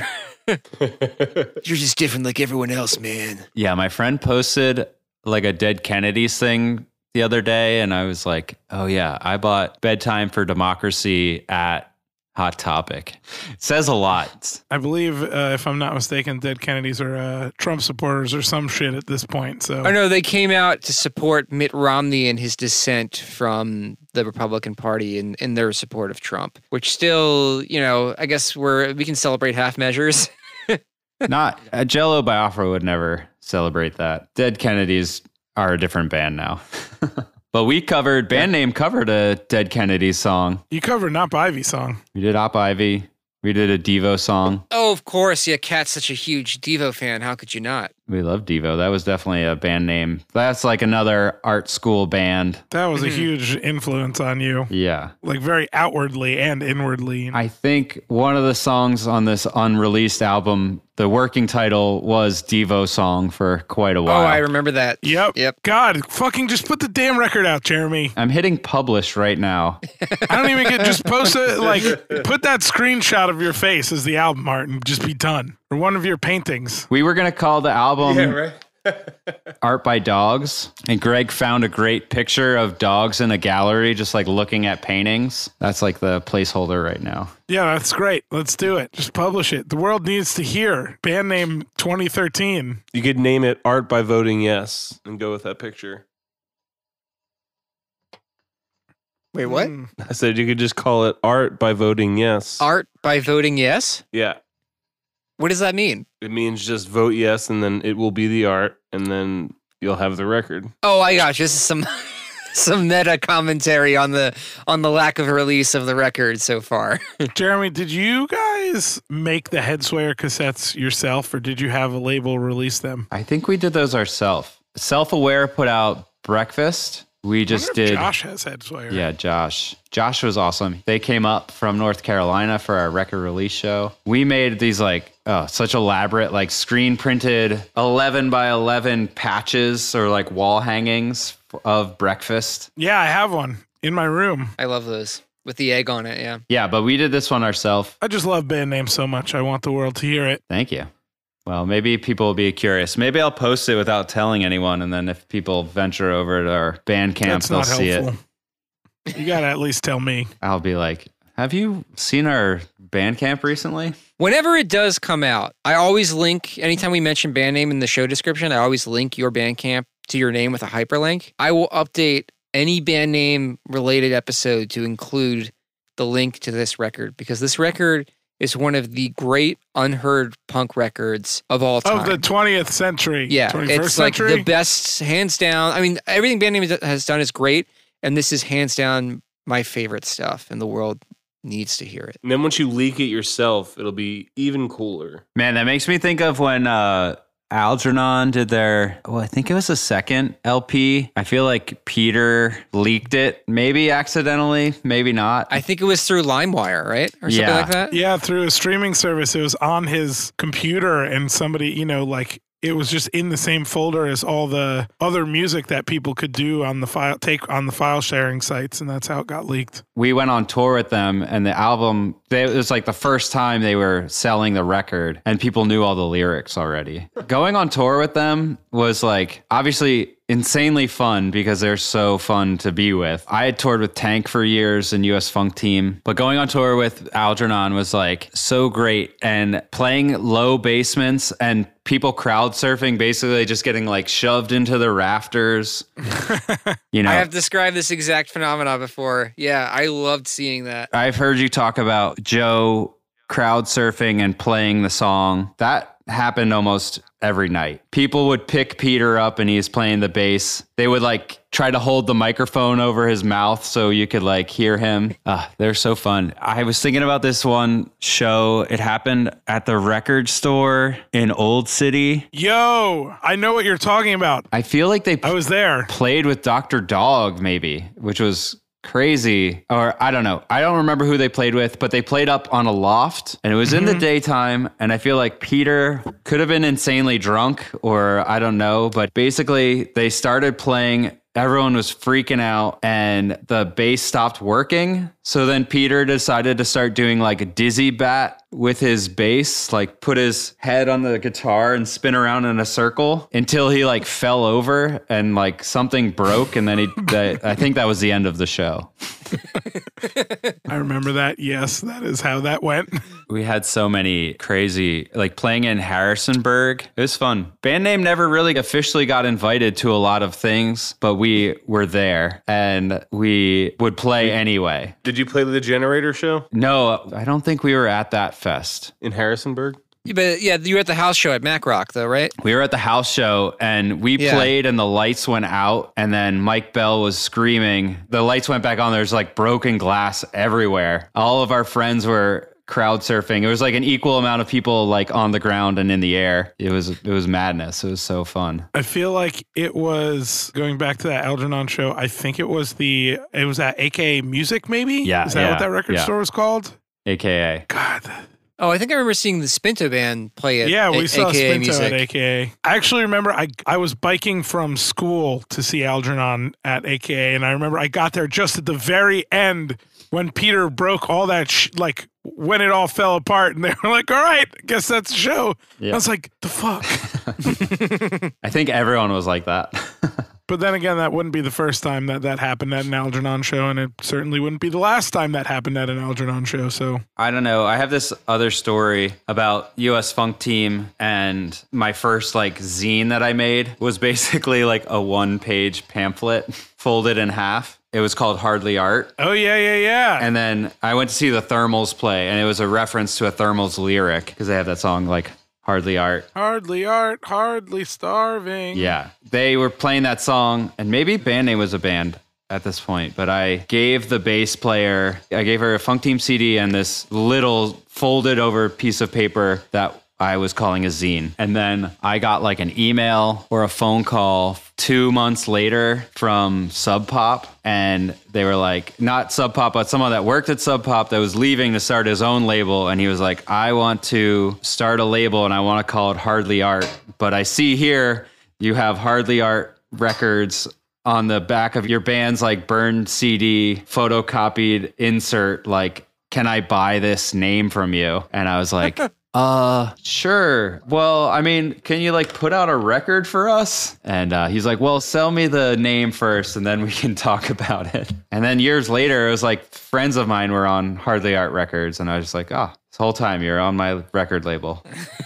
Speaker 1: You're just different like everyone else, man.
Speaker 4: Yeah, my friend posted like a Dead Kennedys thing the other day, and I was like, oh yeah, I bought Bedtime for Democracy at Hot Topic. It says a lot.
Speaker 3: I believe, if I'm not mistaken, Dead Kennedys are Trump supporters or some shit at this point. So,
Speaker 1: Oh no, they came out to support Mitt Romney in his dissent from the Republican Party in their support of Trump, which still, I guess we can celebrate half measures.
Speaker 4: Not Jello Biafra would never celebrate that. Dead Kennedys are a different band now. But we covered, band name covered a Dead Kennedys song.
Speaker 3: you covered an Op Ivy song.
Speaker 4: We did Op Ivy. We did a Devo song.
Speaker 1: Oh, of course. Yeah, Kat's such a huge Devo fan. How could you not?
Speaker 4: We love Devo. That was definitely a band name. That's like another art school band.
Speaker 3: That was a huge influence on you,
Speaker 4: Yeah.
Speaker 3: like very outwardly and inwardly.
Speaker 4: I think one of the songs on this unreleased album, the working title was Devo Song for quite a while.
Speaker 1: Oh, I remember that.
Speaker 3: Yep. God, fucking just put the damn record out, Jeremy.
Speaker 4: I'm hitting publish right now.
Speaker 3: I don't even get, just post it, like, put that screenshot of your face as the album art and just be done. Or one of your paintings.
Speaker 4: We were going to call the album Art by Dogs, and Greg found a great picture of dogs in a gallery just like looking at paintings. That's like the placeholder right now.
Speaker 3: Yeah, that's great. Let's do it. Just publish it. The world needs to hear. Band name 2013.
Speaker 2: You could name it Art by voting yes and go with that picture.
Speaker 1: Wait, what?
Speaker 2: I said you could just call it Art by voting yes.
Speaker 1: Art by voting yes?
Speaker 2: Yeah.
Speaker 1: What does that mean?
Speaker 2: It means just vote yes, and then it will be the art, and then you'll have the record.
Speaker 1: Oh, I got you. This is some meta commentary on the lack of release of the record so far.
Speaker 3: Jeremy, did you guys make the Headswayer cassettes yourself, or did you have a label release them?
Speaker 4: I think we did those ourselves. Self-Aware put out Breakfast. We just did.
Speaker 3: Josh has Headswayer.
Speaker 4: Yeah, Josh. Josh was awesome. They came up from North Carolina for our record release show. We made these such elaborate, like screen printed 11 by 11 patches or like wall hangings of Breakfast.
Speaker 3: Yeah, I have one in my room.
Speaker 1: I love those with the egg on it. Yeah.
Speaker 4: Yeah, but we did this one ourselves.
Speaker 3: I just love band names so much. I want the world to hear it.
Speaker 4: Thank you. Well, maybe people will be curious. Maybe I'll post it without telling anyone, and then if people venture over to our Bandcamp,
Speaker 3: That's
Speaker 4: they'll
Speaker 3: not
Speaker 4: see
Speaker 3: helpful.
Speaker 4: it.
Speaker 3: You gotta at least tell me.
Speaker 4: I'll be like, have you seen our Bandcamp recently?
Speaker 1: Whenever it does come out, I always link, anytime we mention band name in the show description, I always link your Bandcamp to your name with a hyperlink. I will update any band name related episode to include the link to this record, because this record is one of the great unheard punk records of all time.
Speaker 3: Of the 20th century.
Speaker 1: Yeah,
Speaker 3: 21st
Speaker 1: it's
Speaker 3: century?
Speaker 1: like the best, hands down. I mean, everything band name has done is great, and this is hands down my favorite stuff, and the world needs to hear it.
Speaker 2: And then once you leak it yourself, it'll be even cooler.
Speaker 4: Man, that makes me think of when Algernon did their, I think it was the second LP. I feel like Peter leaked it, maybe accidentally, maybe not.
Speaker 1: I think it was through LimeWire, right? Or something like that?
Speaker 3: Yeah, through a streaming service. It was on his computer, and somebody, it was just in the same folder as all the other music that people could do on the file sharing sites, and that's how it got leaked.
Speaker 4: We went on tour with them, and the album, it was like the first time they were selling the record, and people knew all the lyrics already. Going on tour with them was like, obviously insanely fun because they're so fun to be with. I had toured with Tank for years and US Funk Team, but going on tour with Algernon was like so great, and playing low basements and people crowd surfing, basically just getting like shoved into the rafters.
Speaker 1: I have described this exact phenomena before. Yeah, I loved seeing that.
Speaker 4: I've heard you talk about Joe crowd surfing and playing the song. That happened almost every night. People would pick Peter up and he's playing the bass. They would like try to hold the microphone over his mouth so you could like hear him. They're so fun. I was thinking about this one show. It happened at the record store in Old City.
Speaker 3: Yo, I know what you're talking about.
Speaker 4: I feel like
Speaker 3: I was there.
Speaker 4: Played with Dr. Dog maybe, which was crazy. Or I don't know. I don't remember who they played with, but they played up on a loft and it was in the daytime. And I feel like Peter could have been insanely drunk or I don't know. But basically they started playing everyone was freaking out and the bass stopped working. So then Peter decided to start doing like a dizzy bat with his bass, like put his head on the guitar and spin around in a circle until he like fell over and like something broke. And then I think that was the end of the show.
Speaker 3: I remember that. Yes, that is how that went.
Speaker 4: We had so many crazy, like playing in Harrisonburg. It was fun. Band Name never really officially got invited to a lot of things, but we were there and we would play anyway.
Speaker 2: Did you play the Generator show?
Speaker 4: No, I don't think we were at that fest.
Speaker 2: In Harrisonburg?
Speaker 1: But yeah, you were at the house show at Mac Rock, though, right?
Speaker 4: We were at the house show and we played and the lights went out and then Mike Bell was screaming. The lights went back on. There's like broken glass everywhere. All of our friends were crowd surfing. It was like an equal amount of people like on the ground and in the air. It was madness. It was so fun.
Speaker 3: I feel like it was going back to that Algernon show. I think it was at AKA Music, maybe?
Speaker 4: Yeah.
Speaker 3: Is that what that record store was called?
Speaker 4: AKA.
Speaker 3: God.
Speaker 1: Oh, I think I remember seeing the Spinto band play at
Speaker 3: Yeah, we saw
Speaker 1: AKA
Speaker 3: Spinto
Speaker 1: Music.
Speaker 3: at AKA. I actually remember I was biking from school to see Algernon at AKA, and I remember I got there just at the very end when Peter broke all that, like when it all fell apart, and they were like, all right, I guess that's the show.
Speaker 4: Yeah.
Speaker 3: I was like, the fuck?
Speaker 4: I think everyone was like that.
Speaker 3: But then again, that wouldn't be the first time that happened at an Algernon show, and it certainly wouldn't be the last time that happened at an Algernon show. So
Speaker 4: I don't know. I have this other story about US Funk Team, and my first like zine that I made was basically like a 1-page pamphlet folded in half. It was called Hardly Art.
Speaker 3: Oh, yeah.
Speaker 4: And then I went to see the Thermals play, and it was a reference to a Thermals lyric because they have that song like Hardly Art.
Speaker 3: Hardly art, hardly starving.
Speaker 4: Yeah. They were playing that song, and maybe Band Name was a band at this point, but I gave the bass player, I gave her a Funk Team CD and this little folded over piece of paper that I was calling a zine. And then I got like an email or a phone call 2 months later from Sub Pop. And they were like, not Sub Pop, but someone that worked at Sub Pop that was leaving to start his own label. And he was like, I want to start a label and I want to call it Hardly Art. But I see here you have Hardly Art Records on the back of your band's like burned CD, photocopied insert, like, can I buy this name from you? And I was like, sure. Well, I mean, can you like put out a record for us? And he's like, well, sell me the name first and then we can talk about it. And then years later, it was like friends of mine were on Hardly Art Records. And I was just like, this whole time you're on my record label.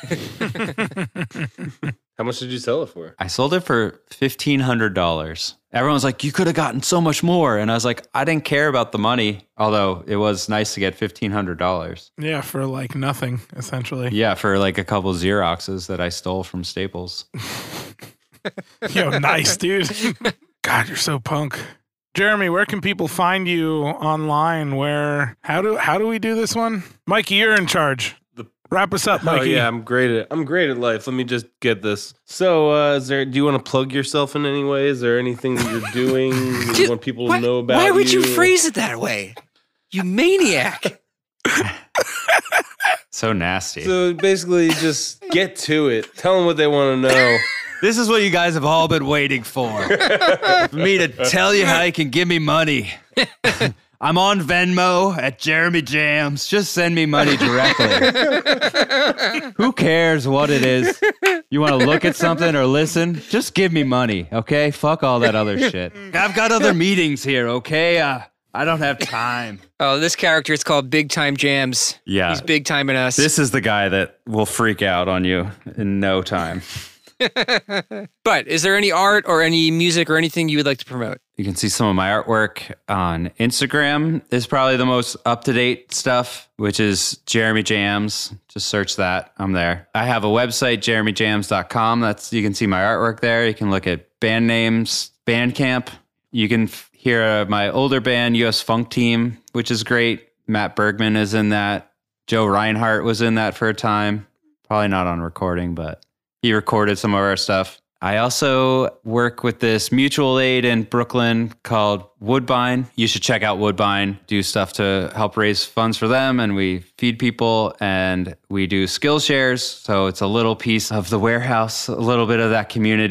Speaker 2: How much did you sell it for?
Speaker 4: I sold it for $1,500. Everyone was like, you could have gotten so much more. And I was like, I didn't care about the money, although it was nice to get $1,500.
Speaker 3: Yeah, for like nothing, essentially.
Speaker 4: Yeah, for like a couple Xeroxes that I stole from Staples.
Speaker 3: Yo, nice, dude. God, you're so punk. Jeremy, where can people find you online? How do we do this one? Mikey, you're in charge. Wrap us up, Mikey.
Speaker 2: Oh yeah, I'm great at life. Let me just get this. So, do you want to plug yourself in any way? Is there anything that you're doing that you want people to know about?
Speaker 1: Why would you phrase it that way? You maniac.
Speaker 4: So nasty.
Speaker 2: So basically, just get to it. Tell them what they want to know.
Speaker 4: This is what you guys have all been waiting for. For me to tell you how you can give me money. I'm on Venmo at Jeremy Jams. Just send me money directly. Who cares what it is? You want to look at something or listen? Just give me money, okay? Fuck all that other shit. I've got other meetings here, okay? I don't have time.
Speaker 1: Oh, this character is called Big Time Jams.
Speaker 4: Yeah.
Speaker 1: He's big timing us.
Speaker 4: This is the guy that will freak out on you in no time.
Speaker 1: But is there any art or any music or anything you would like to promote?
Speaker 4: You can see some of my artwork on Instagram is probably the most up-to-date stuff, which is Jeremy Jams. Just search that. I'm there. I have a website, jeremyjams.com. You can see my artwork there. You can look at band names, Bandcamp. You can hear my older band, US Funk Team, which is great. Matt Bergman is in that. Joe Reinhardt was in that for a time. Probably not on recording, but he recorded some of our stuff. I also work with this mutual aid in Brooklyn called Woodbine. You should check out Woodbine. Do stuff to help raise funds for them, and we feed people, and we do skill shares. So it's a little piece of the warehouse, a little bit of that community.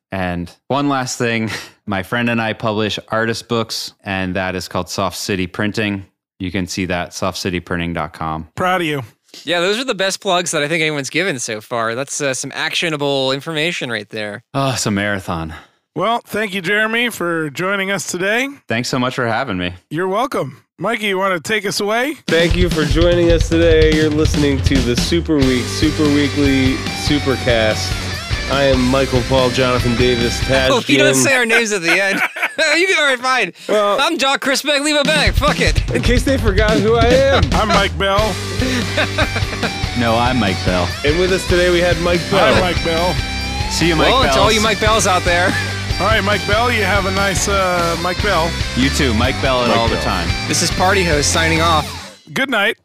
Speaker 4: And one last thing, my friend and I publish artist books, and that is called Soft City Printing. You can see that, softcityprinting.com.
Speaker 3: Proud of you.
Speaker 1: Yeah, those are the best plugs that I think anyone's given so far. That's some actionable information right there.
Speaker 4: Oh, it's a marathon.
Speaker 3: Well, thank you, Jeremy, for joining us today.
Speaker 4: Thanks so much for having me.
Speaker 3: You're welcome. Mikey, you want to take us away?
Speaker 2: Thank you for joining us today. You're listening to the Super Week, Super Weekly, Supercast. I am Michael Paul Jonathan Davis.
Speaker 1: Oh, you don't say our names at the end. You can, all right, fine.
Speaker 2: Well,
Speaker 1: I'm Jock Crispbeck. Leave it back. Fuck it.
Speaker 2: in case they forgot who I am.
Speaker 3: I'm Mike Bell.
Speaker 4: No, I'm Mike Bell.
Speaker 2: And with us today, we had Mike Bell.
Speaker 3: I'm Mike Bell.
Speaker 4: See you, Mike
Speaker 1: Well,
Speaker 4: Bells.
Speaker 1: to all you Mike Bells out there,
Speaker 3: All right, Mike Bell, you have a nice Mike Bell.
Speaker 4: You too, Mike Bell all the time.
Speaker 1: this is Party Host signing off.
Speaker 3: Good night.